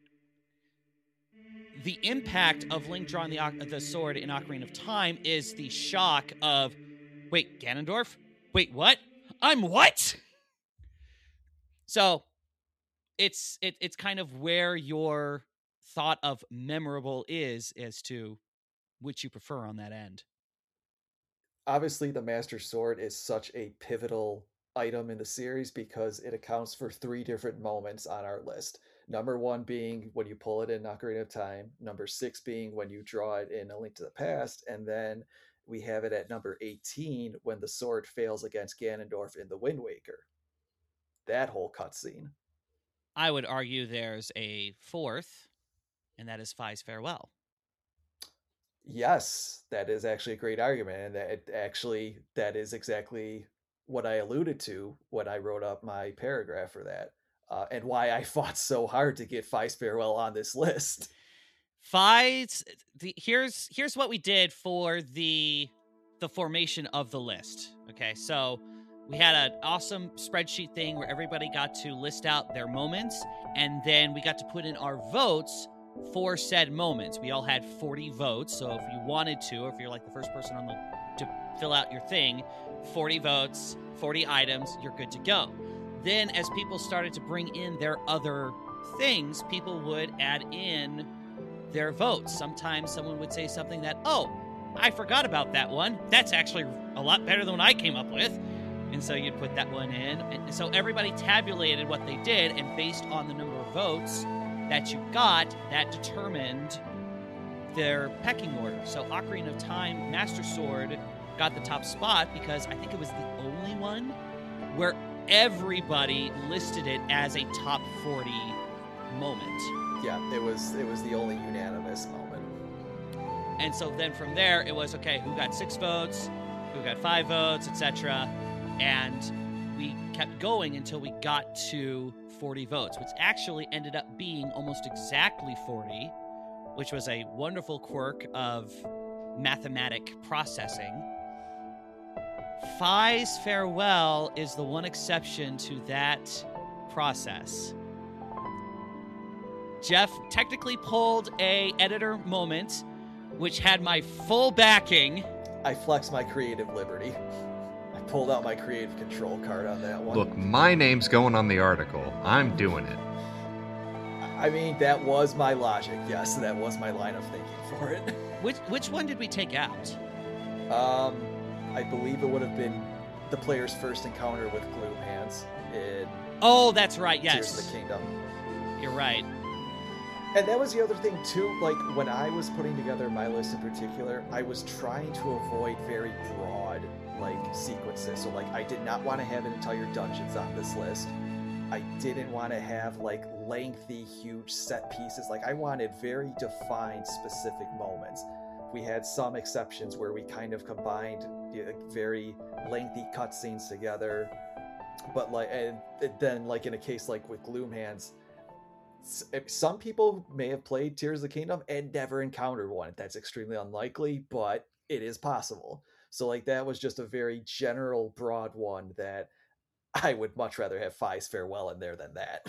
The impact of Link drawing the, the sword in Ocarina of Time is the shock of, wait, Ganondorf? Wait, what? I'm what? So, it's it, it's kind of where your thought of memorable is as to which you prefer on that end. Obviously, the Master Sword is such a pivotal item in the series because it accounts for three different moments on our list. Number one being when you pull it in Ocarina of Time, number six being when you draw it in A Link to the Past, and then we have it at number eighteen when the sword fails against Ganondorf in The Wind Waker. that whole cutscene. I would argue there's a fourth, and that is Fi's farewell. Yes, that is actually a great argument, and that it actually that is exactly what I alluded to when I wrote up my paragraph for that, uh, and why I fought so hard to get Fi's farewell on this list. Fi's the here's here's what we did for the the formation of the list. Okay, so we had an awesome spreadsheet thing where everybody got to list out their moments, and then we got to put in our votes for said moments. We all had forty votes, so if you wanted to, or if you're like the first person on the to fill out your thing, forty votes, forty items, you're good to go. Then as people started to bring in their other things, people would add in their votes. Sometimes someone would say something that, oh, I forgot about that one. That's actually a lot better than what I came up with. And so you'd put that one in. And so everybody tabulated what they did, and based on the number of votes that you got, that determined their pecking order. So Ocarina of Time Master Sword got the top spot because I think it was the only one where everybody listed it as a top forty moment. Yeah, it was it was the only unanimous moment. And so then from there, it was, okay, who got six votes, who got five votes, et cetera. And we kept going until we got to forty votes, which actually ended up being almost exactly forty, which was a wonderful quirk of mathematic processing. Fi's farewell is the one exception to that process. Jeff technically pulled a editor moment, which had my full backing. I flexed my creative liberty. I pulled out my creative control card on that one. Look, my name's going on the article. I'm doing it. I mean, that was my logic. Yes, that was my line of thinking for it. Which which one did we take out? Um, I believe it would have been the player's first encounter with Gloom Hands in Oh, that's right, yes. Tears of the Kingdom. You're right. And that was the other thing too, like when I was putting together my list in particular, I was trying to avoid very broad like sequences. So like I did not want to have an entire dungeons on this list. I didn't want to have like lengthy, huge set pieces. Like I wanted very defined, specific moments. We had some exceptions where we kind of combined you know, very lengthy cutscenes together. But like, and then like in a case like with Gloom Hands, some people may have played Tears of the Kingdom and never encountered one. That's extremely unlikely, but it is possible. So like that was just a very general, broad one that I would much rather have Fi's farewell in there than that.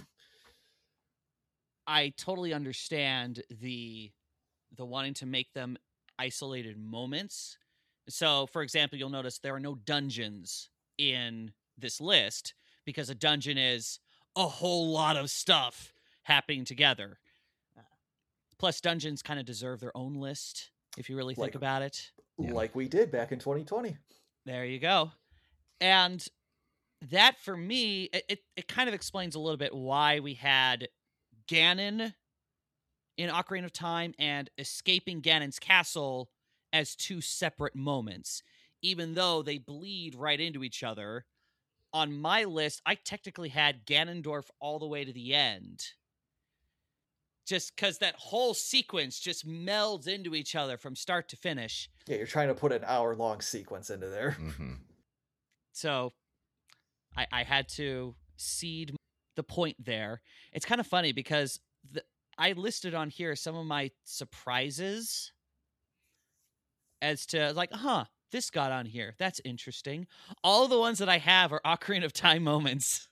I totally understand the the wanting to make them isolated moments. So, for example, you'll notice there are no dungeons in this list because a dungeon is a whole lot of stuff happening together. Uh, plus, dungeons kind of deserve their own list if you really think Like- about it. Yeah. Like we did back in twenty twenty. There you go. And that, for me, it, it, it kind of explains a little bit why we had Ganon in Ocarina of Time and escaping Ganon's castle as two separate moments, even though they bleed right into each other. On my list, I technically had Ganondorf all the way to the end. Just because that whole sequence just melds into each other from start to finish. Yeah, you're trying to put an hour-long sequence into there. Mm-hmm. So I, I had to cede the point there. It's kind of funny because the, I listed on here some of my surprises as to like, huh, this got on here. That's interesting. All the ones that I have are Ocarina of Time moments.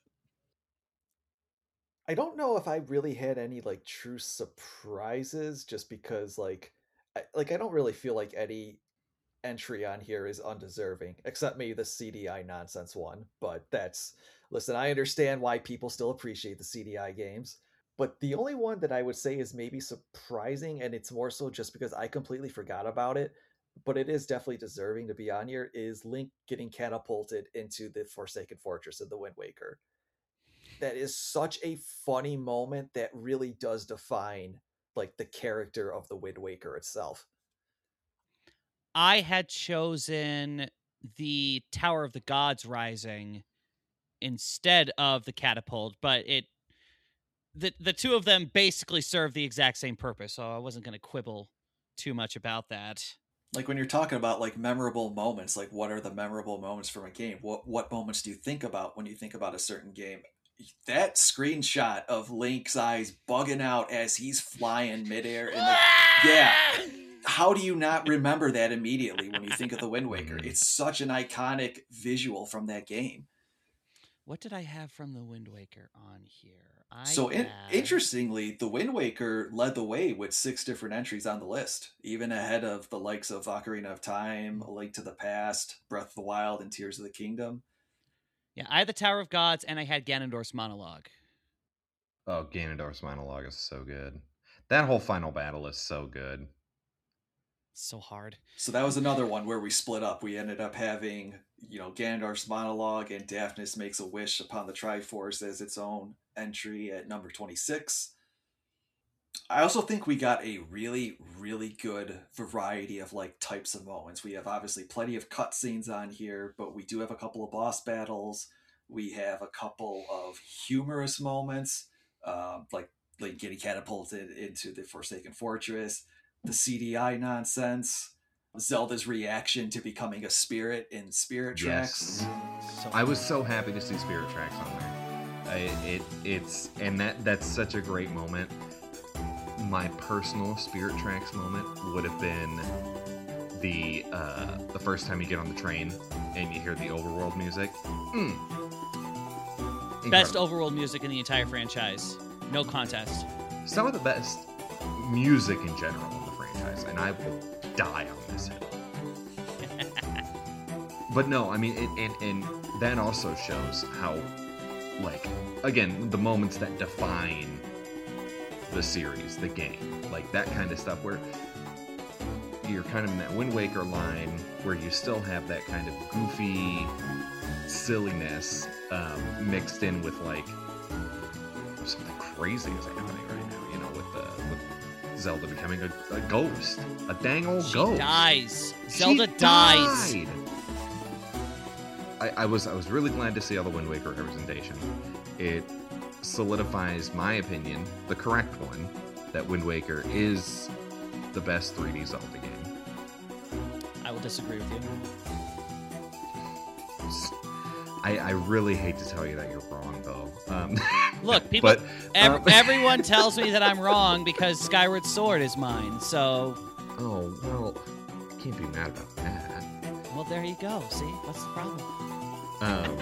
I don't know if I really had any like true surprises, just because like, I, like I don't really feel like any entry on here is undeserving, except maybe the C D I nonsense one. But that's listen, I understand why people still appreciate the C D I games. But the only one that I would say is maybe surprising, and it's more so just because I completely forgot about it, but it is definitely deserving to be on here, is Link getting catapulted into the Forsaken Fortress of the Wind Waker. That is such a funny moment that really does define like the character of the Wind Waker itself. I had chosen the Tower of the Gods Rising instead of the catapult, but it the the two of them basically serve the exact same purpose, so I wasn't going to quibble too much about that. Like when you're talking about like memorable moments, like what are the memorable moments from a game? What what moments do you think about when you think about a certain game? That screenshot of Link's eyes bugging out as he's flying midair, and the, yeah, how do you not remember that immediately when you think of the Wind Waker? It's such an iconic visual from that game. What did I have from the Wind Waker on here? I so in, had... interestingly, the Wind Waker led the way with six different entries on the list, even ahead of the likes of Ocarina of Time, A Link to the Past, Breath of the Wild, and Tears of the Kingdom. Yeah, I had the Tower of Gods, and I had Ganondorf's monologue. Oh, Ganondorf's monologue is so good. That whole final battle is so good. So hard. So that was another one where we split up. We ended up having, you know, Ganondorf's monologue and Daphnis Makes a Wish upon the Triforce as its own entry at number twenty-six. I also think we got a really, really good variety of like types of moments. We have obviously plenty of cutscenes on here, but we do have a couple of boss battles. We have a couple of humorous moments, um, like like getting catapulted into the Forsaken Fortress, the C D I nonsense, Zelda's reaction to becoming a spirit in Spirit Tracks. Yes. So I was so happy to see Spirit Tracks on there. I, it it's and that that's such a great moment. My personal Spirit Tracks moment would have been the uh, the first time you get on the train and you hear the overworld music. Mm. Best overworld music in the entire franchise. No contest. Some of the best music in general in the franchise, and I will die on this hill. But no, I mean, it, and, and that also shows how, like, again, the moments that define the series, the game, like that kind of stuff where you're kind of in that Wind Waker line where you still have that kind of goofy silliness um, mixed in with like something crazy is happening right now, you know, with the with Zelda becoming a, a ghost, a dang old she ghost. She dies. Zelda she dies. Died. I, I was I was really glad to see all the Wind Waker representation. It solidifies my opinion, the correct one, that Wind Waker is the best three D Zelda game. I will disagree with you. I, I really hate to tell you that you're wrong, though. Um, Look, people, but, ev- um, everyone tells me that I'm wrong because Skyward Sword is mine, so... Oh, well, I can't be mad about that. Well, there you go. See? What's the problem? Um,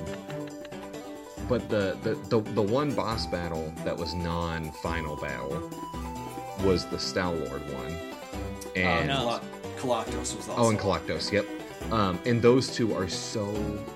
but the, the, the, the one boss battle that was non-final battle was the Stalwart one. And, oh, no. Coloctos was also... Oh, and Coloctos, yep. Um, and those two are so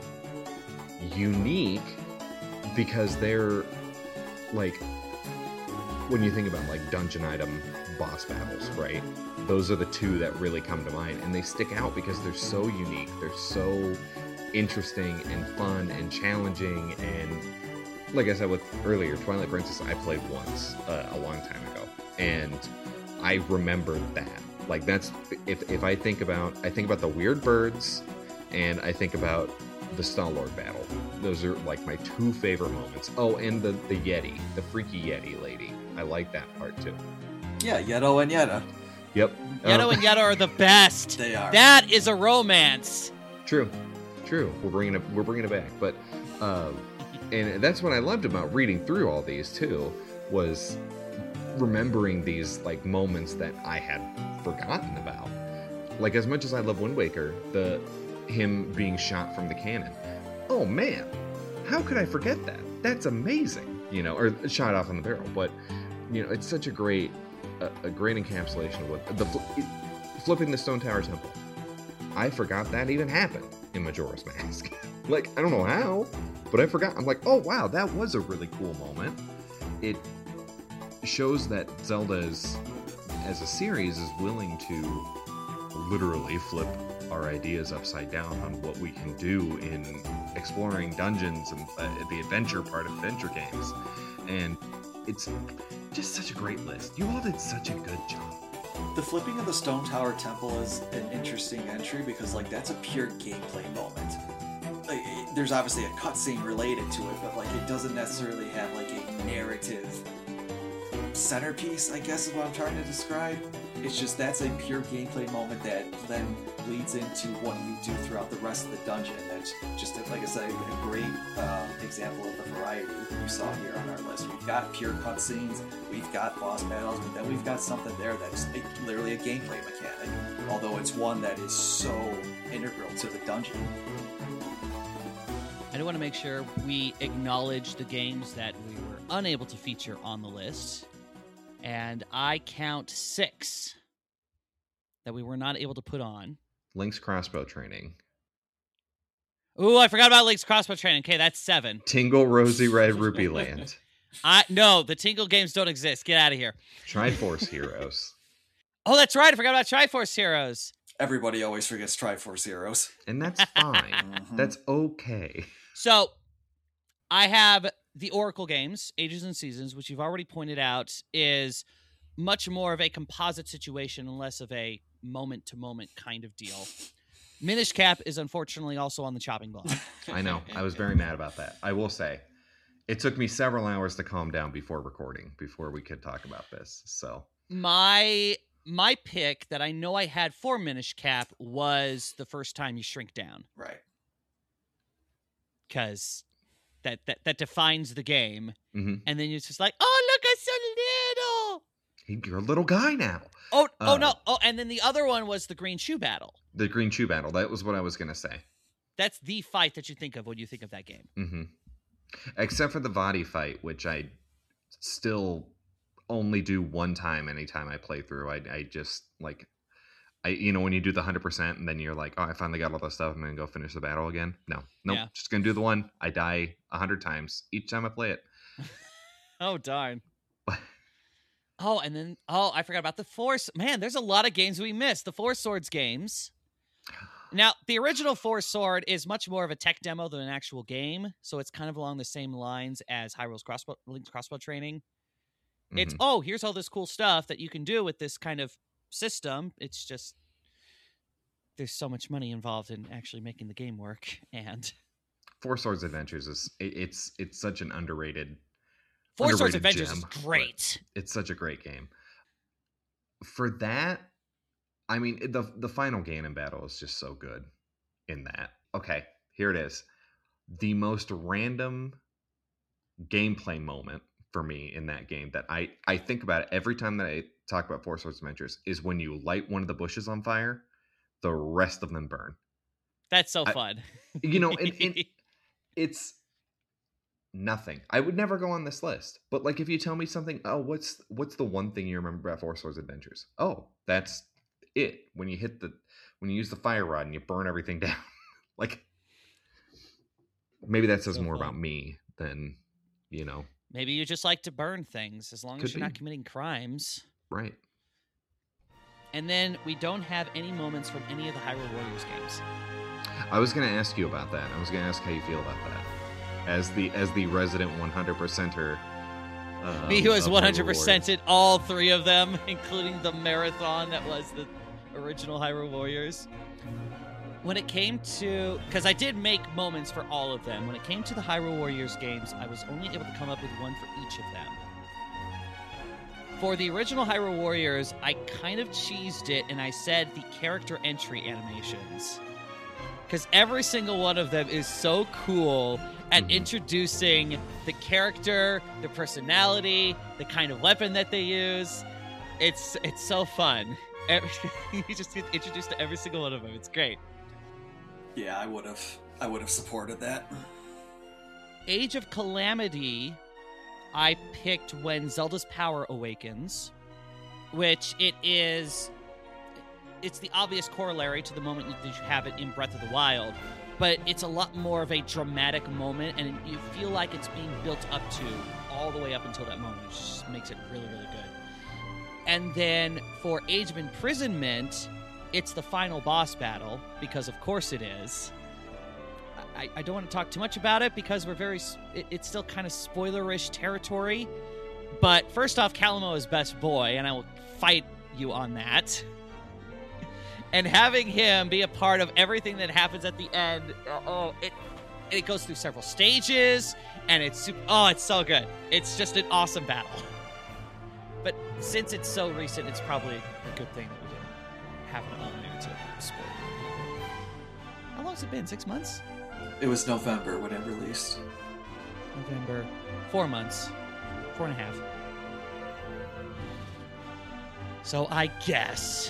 unique because they're, like, when you think about, like, dungeon item boss battles, right? Those are the two that really come to mind. And they stick out because they're so unique. They're so interesting and fun and challenging. And like I said with earlier, Twilight Princess, I played once uh, a long time ago. And I remember that. Like, that's, if, if I think about, I think about the weird birds, and I think about the Stalwart battle. Those are, like, my two favorite moments. Oh, and the, the Yeti, the freaky Yeti lady. I like that part, too. Yeah, Yeto and Yetta. Yep. Yeto um, and Yetta are the best. They are. That is a romance. True. True. We're bringing it, we're bringing it back. But, um, and that's what I loved about reading through all these, too, was remembering these, like, moments that I had forgotten about. Like, as much as I love Wind Waker, the him being shot from the cannon. Oh man, how could I forget that? That's amazing, you know, or shot off in the barrel. But you know, it's such a great, a, a great encapsulation of what the flipping the Stone Tower Temple. I forgot that even happened in Majora's Mask. Like, I don't know how, but I forgot. I'm like, oh wow, that was a really cool moment. It shows that Zelda is, as a series, is willing to literally flip our ideas upside down on what we can do in exploring dungeons and uh, the adventure part of adventure games. And it's just such a great list. You all did such a good job. The flipping of the Stone Tower Temple is an interesting entry because, like, that's a pure gameplay moment. Like, there's obviously a cutscene related to it, but like it doesn't necessarily have like a narrative centerpiece, I guess is what I'm trying to describe. It's just that's a pure gameplay moment that then leads into what you do throughout the rest of the dungeon. That's just, like I said, a great uh, example of the variety you saw here on our list. We've got pure cutscenes, we've got boss battles, but then we've got something there that's a, literally a gameplay mechanic, although it's one that is so integral to the dungeon. I do want to make sure we acknowledge the games that we were unable to feature on the list. And I count six that we were not able to put on. Link's crossbow training. Ooh, I forgot about Link's crossbow training. Okay, that's seven. Tingle Rosy Red Rupee Land. I no, the Tingle games don't exist. Get out of here. Triforce Heroes. Oh, that's right. I forgot about Triforce Heroes. Everybody always forgets Triforce Heroes. And that's fine. Mhm. That's okay. So, I have the Oracle games, Ages and Seasons, which you've already pointed out, is much more of a composite situation and less of a moment-to-moment kind of deal. Minish Cap is unfortunately also on the chopping block. I know. I was very mad about that. I will say, it took me several hours to calm down before recording, before we could talk about this. So My my pick that I know I had for Minish Cap was the first time you shrink down. Right. Because that, that, that defines the game. mm-hmm. And then you're just like, oh, look, I'm so little. You're a little guy now. Oh, oh Uh, no. Oh, and then the other one was the Green Shoe Battle. The Green Shoe Battle. That was what I was going to say. That's the fight that you think of when you think of that game. Mm-hmm. Except for the Vadi fight, which I still only do one time anytime I play through. I, I just, like, I you know, when you do the one hundred percent and then you're like, oh, I finally got all that stuff. I'm going to go finish the battle again. No. Nope. Yeah. Just going to do the one. I die one hundred times each time I play it. Oh, darn. Oh, and then, oh, I forgot about the Force. Man, there's a lot of games we missed. The Four Swords games. Now, the original Four Sword is much more of a tech demo than an actual game, so it's kind of along the same lines as Hyrule's Crossbow, Link's Crossbow Training. Mm-hmm. It's, oh, here's all this cool stuff that you can do with this kind of system. It's just, there's so much money involved in actually making the game work, and Four Swords Adventures is, it, it's it's such an underrated Four Swords underrated Adventures gem, is great. It's such a great game. For that, I mean, the the final Ganon battle is just so good in that. Okay, here it is. The most random gameplay moment for me in that game that I, I think about it every time that I talk about Four Swords Adventures is when you light one of the bushes on fire, the rest of them burn. That's so I- fun. You know, and, and it's nothing. I would never go on this list. But like if you tell me something, oh, what's what's the one thing you remember about Four Swords Adventures? Oh, that's it. When you hit the when you use the fire rod and you burn everything down. Like maybe that says So more fun. about me than, you know. Maybe you just like to burn things as long Could as you're not be. committing crimes. Right. And then we don't have any moments from any of the Hyrule Warriors games. I was going to ask you about that. I was going to ask how you feel about that. As the as the resident one hundred percenter. Um, Me who has of one Hyrule hundred Warriors. percented all three of them, including the marathon that was the original Hyrule Warriors. When it came to... Because I did make moments for all of them. When it came to the Hyrule Warriors games, I was only able to come up with one for each of them. For the original Hyrule Warriors, I kind of cheesed it, and I said the character entry animations. Because every single one of them is so cool at Mhm. introducing the character, the personality, the kind of weapon that they use. It's it's so fun. Every, you just get introduced to every single one of them. It's great. Yeah, I would have. I would have supported that. Age of Calamity, I picked when Zelda's power awakens, which it is... It's the obvious corollary to the moment that you have it in Breath of the Wild, but it's a lot more of a dramatic moment, and you feel like it's being built up to all the way up until that moment, which just makes it really, really good. And then for Age of Imprisonment, it's the final boss battle, because of course it is. I, I don't want to talk too much about it, because we're very... It, it's still kind of spoilerish territory, but first off, Calamo is best boy, and I will fight you on that. And having him be a part of everything that happens at the end, oh, it it goes through several stages, and it's super, oh, it's so good. It's just an awesome battle. But since it's so recent, it's probably a good thing that we didn't have it on there to spoil it. How long's it been? Six months? It was November when it released. November. Four months. Four and a half. So I guess.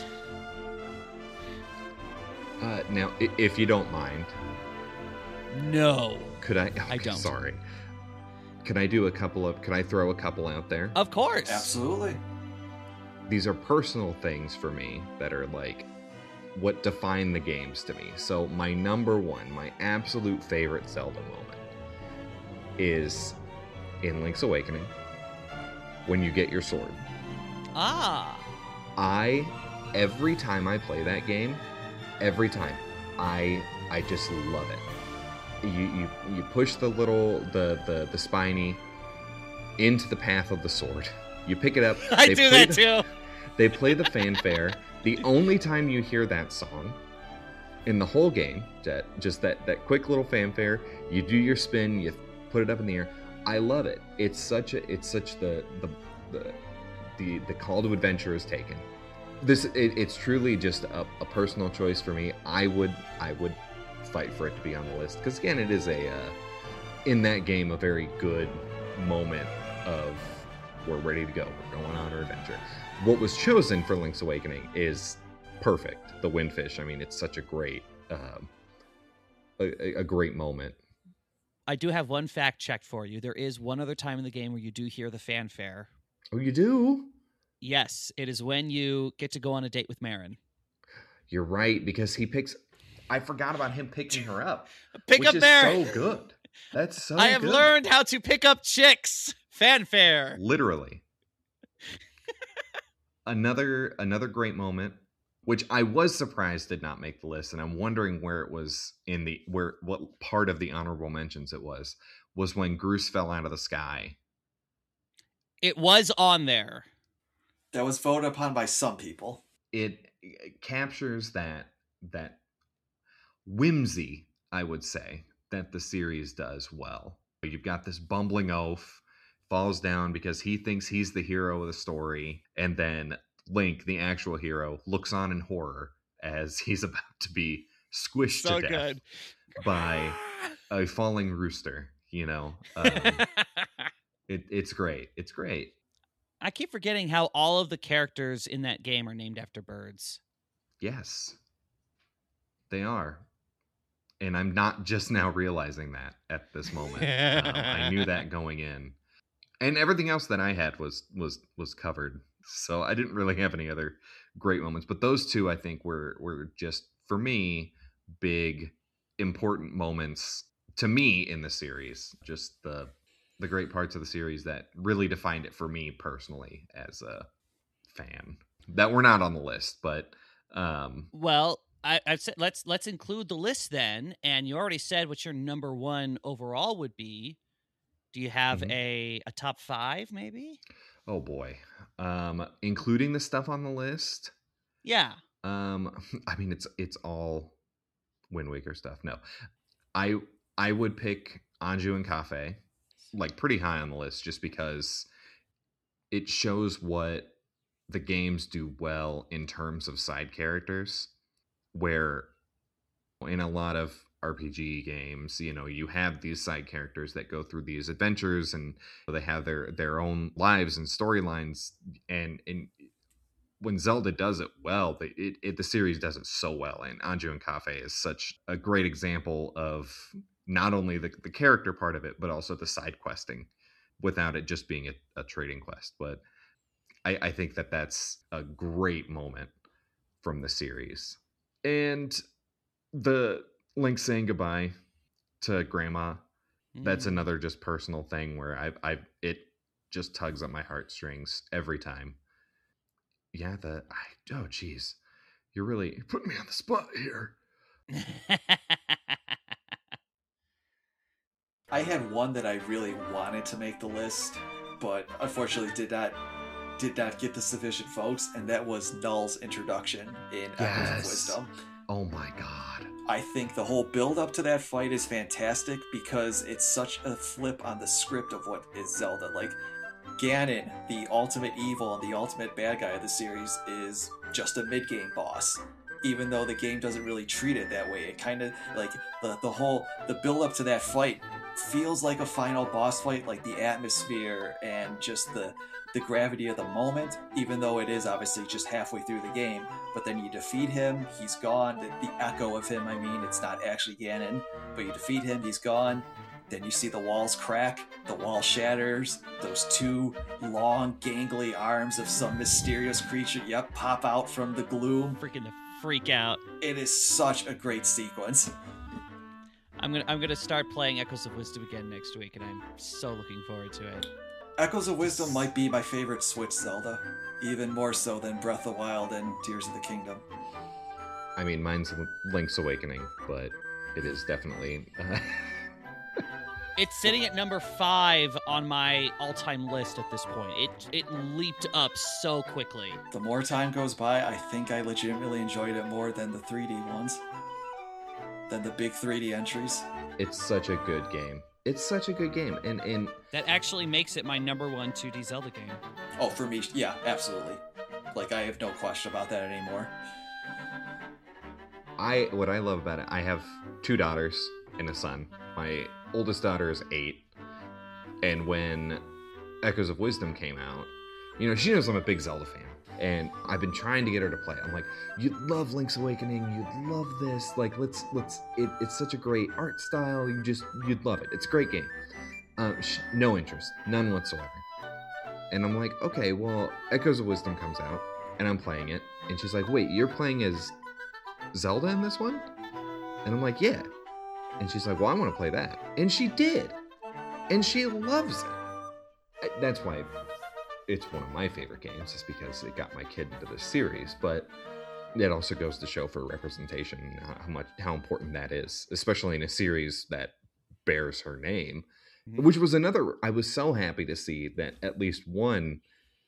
Uh, now, i- if you don't mind, No. could I? I don't. Sorry. Can I do a couple of? Can I throw a couple out there? Of course. Absolutely. These are personal things for me that are like what define the games to me. So my number one, my absolute favorite Zelda moment is in Link's Awakening when you get your sword. Ah. I every time I play that game, every time I I just love it. You you you push the little the the the spiny into the path of the sword. You pick it up. I they do play that the- too. They play the fanfare. The only time you hear that song in the whole game, Jet, just that that quick little fanfare. You do your spin. You put it up in the air. I love it. It's such a. It's such the the the the, the call to adventure is taken. This it, it's truly just a, a personal choice for me. I would I would fight for it to be on the list because again, it is a uh, in that game a very good moment of we're ready to go. We're going on our adventure. What was chosen for Link's Awakening is perfect. The Windfish. I mean, it's such a great um, a, a great moment. I do have one fact checked for you. There is one other time in the game where you do hear the fanfare. Oh, you do? Yes, it is when you get to go on a date with Marin. You're right because he picks. I forgot about him picking her up. Pick which up is Marin. so good. That's so. I have good. learned how to pick up chicks. Fanfare. Literally. another another great moment, which I was surprised did not make the list, and I'm wondering where it was in the where what part of the honorable mentions it was. Was when Groose fell out of the sky. It was on there. That was voted upon by some people. It, it captures that that whimsy, I would say, that the series does well. You've got this bumbling oaf falls down because he thinks he's the hero of the story, and then Link, the actual hero, looks on in horror as he's about to be squished So to death good. by a falling rooster. You know, um, it, it's great. It's great. I keep forgetting how all of the characters in that game are named after birds. Yes, they are. And I'm not just now realizing that at this moment. um, I knew that going in. And everything else that I had was was was covered. So I didn't really have any other great moments. But those two, I think, were were just, for me, big, important moments to me in the series. Just the the great parts of the series that really defined it for me personally as a fan. That were not on the list, but um Well, I, I've said let's let's include the list then. And you already said what your number one overall would be. Do you have Mhm. a a top five, maybe? oh boy. Um including the stuff on the list. Yeah. Um I mean it's it's all Wind Waker stuff. No. I I would pick Anju and Cafe like pretty high on the list just because it shows what the games do well in terms of side characters, where in a lot of R P G games, you know, you have these side characters that go through these adventures and they have their their own lives and storylines, and and when Zelda does it well, it, it the series does it so well, and Anju and Cafe is such a great example of not only the, the character part of it, but also the side questing without it just being a, a trading quest. But I, I think that that's a great moment from the series. And the Link saying goodbye to Grandma, that's Mm. another just personal thing where I I it just tugs at my heartstrings every time. Yeah, the I oh geez, you're really you're putting me on the spot here. I had one that I really wanted to make the list, but unfortunately did not did not get the sufficient votes, and that was Null's introduction in Echoes of Yes. Wisdom. Oh my god. I think the whole build up to that fight is fantastic because it's such a flip on the script of what is Zelda. Like, Ganon, the ultimate evil and the ultimate bad guy of the series, is just a mid-game boss. Even though the game doesn't really treat it that way. It kind of, like, the, the whole, the build up to that fight feels like a final boss fight, like the atmosphere and just the the gravity of the moment, even though it is obviously just halfway through the game. But then you defeat him, he's gone. The, the echo of him, I mean, it's not actually Ganon, but you defeat him, he's gone. Then you see the walls crack, the wall shatters, those two long, gangly arms of some mysterious creature, yep, pop out from the gloom. Freaking freak out. It is such a great sequence. I'm gonna I'm gonna start playing Echoes of Wisdom again next week, and I'm so looking forward to it. Echoes of Wisdom might be my favorite Switch Zelda, even more so than Breath of the Wild and Tears of the Kingdom. I mean, mine's Link's Awakening, but it is definitely... Uh... It's sitting at number five on my all-time list at this point. It it leaped up so quickly. The more time goes by, I think I legitimately enjoyed it more than the three D ones. Than the big three D entries. It's such a good game. It's such a good game, and and that actually makes it my number one two D Zelda game. Oh, for me, yeah, absolutely. Like, I have no question about that anymore. I what I love about it, I have two daughters and a son. My oldest daughter is eight, and when Echoes of Wisdom came out, you know, she knows I'm a big Zelda fan. And I've been trying to get her to play. I'm like, you'd love Link's Awakening. You'd love this. Like, let's let's. It, it's such a great art style. You just you'd love it. It's a great game. Um, she, no interest, none whatsoever. And I'm like, okay, well, Echoes of Wisdom comes out, and I'm playing it, and she's like, wait, you're playing as Zelda in this one? And I'm like, yeah. And she's like, well, I want to play that, and she did, and she loves it. That's why. It's one of my favorite games, just because it got my kid into this series, but it also goes to show for representation how much how important that is, especially in a series that bears her name, mm-hmm. which was another. I was so happy to see that at least one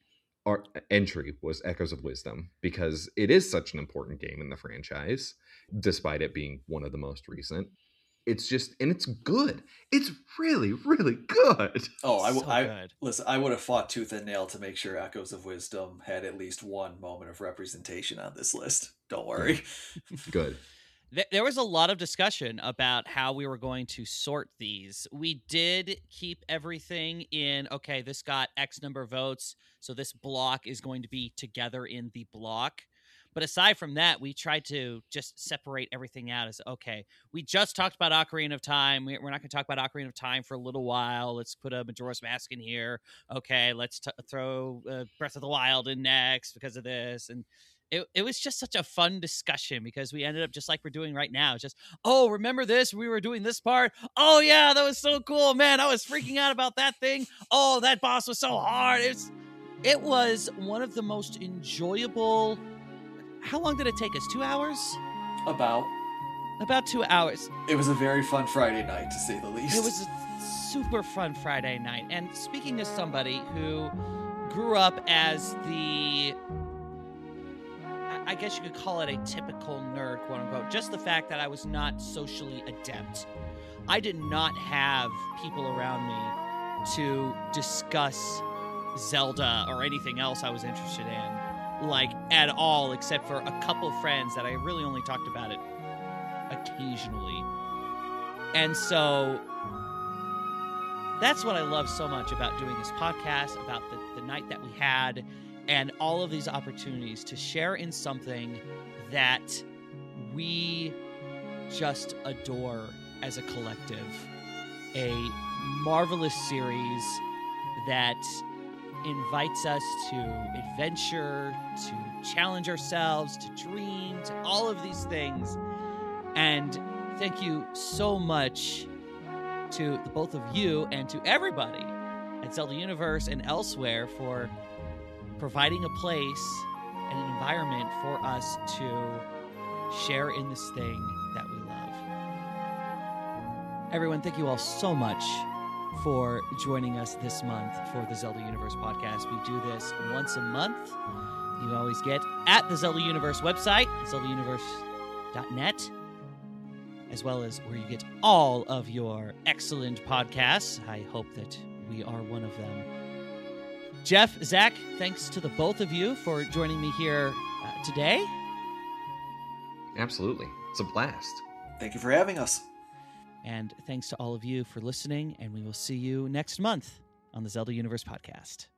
art entry was Echoes of Wisdom, because it is such an important game in the franchise, despite it being one of the most recent. It's just, and it's good. It's really, really good. Oh, I, w- so I good. Listen, I would have fought tooth and nail to make sure Echoes of Wisdom had at least one moment of representation on this list. Don't worry. Good. There was a lot of discussion about how we were going to sort these. We did keep everything in, okay, this got X number of votes, so this block is going to be together in the block. But aside from that, we tried to just separate everything out as, okay, we just talked about Ocarina of Time. We're not going to talk about Ocarina of Time for a little while. Let's put a Majora's Mask in here. Okay, let's t- throw uh, Breath of the Wild in next because of this. And it, it was just such a fun discussion, because we ended up just like we're doing right now. It's just, oh, remember this? We were doing this part. Oh, yeah, that was so cool. Man, I was freaking out about that thing. Oh, that boss was so hard. It was, it was one of the most enjoyable... How long did it take us? Two hours? About. About two hours. It was a very fun Friday night, to say the least. It was a super fun Friday night. And speaking as somebody who grew up as the... I guess you could call it a typical nerd, quote unquote. Just the fact that I was not socially adept. I did not have people around me to discuss Zelda or anything else I was interested in. Like, at all, except for a couple friends that I really only talked about it occasionally. And so that's what I love so much about doing this podcast, about the, the night that we had, and all of these opportunities to share in something that we just adore as a collective. A marvelous series that invites us to adventure, to challenge ourselves, to dream, to all of these things. And thank you so much to the both of you and to everybody at Zelda Universe and elsewhere for providing a place and an environment for us to share in this thing that we love. Everyone, thank you all so much for joining us this month for the Zelda Universe podcast. We do this once a month. You always get at the Zelda Universe website, zelda universe dot net, as well as where you get all of your excellent podcasts. I hope that we are one of them. Jeff, Zach, thanks to the both of you for joining me here uh, today. Absolutely. It's a blast. Thank you for having us. And thanks to all of you for listening, and we will see you next month on the Zelda Universe Podcast.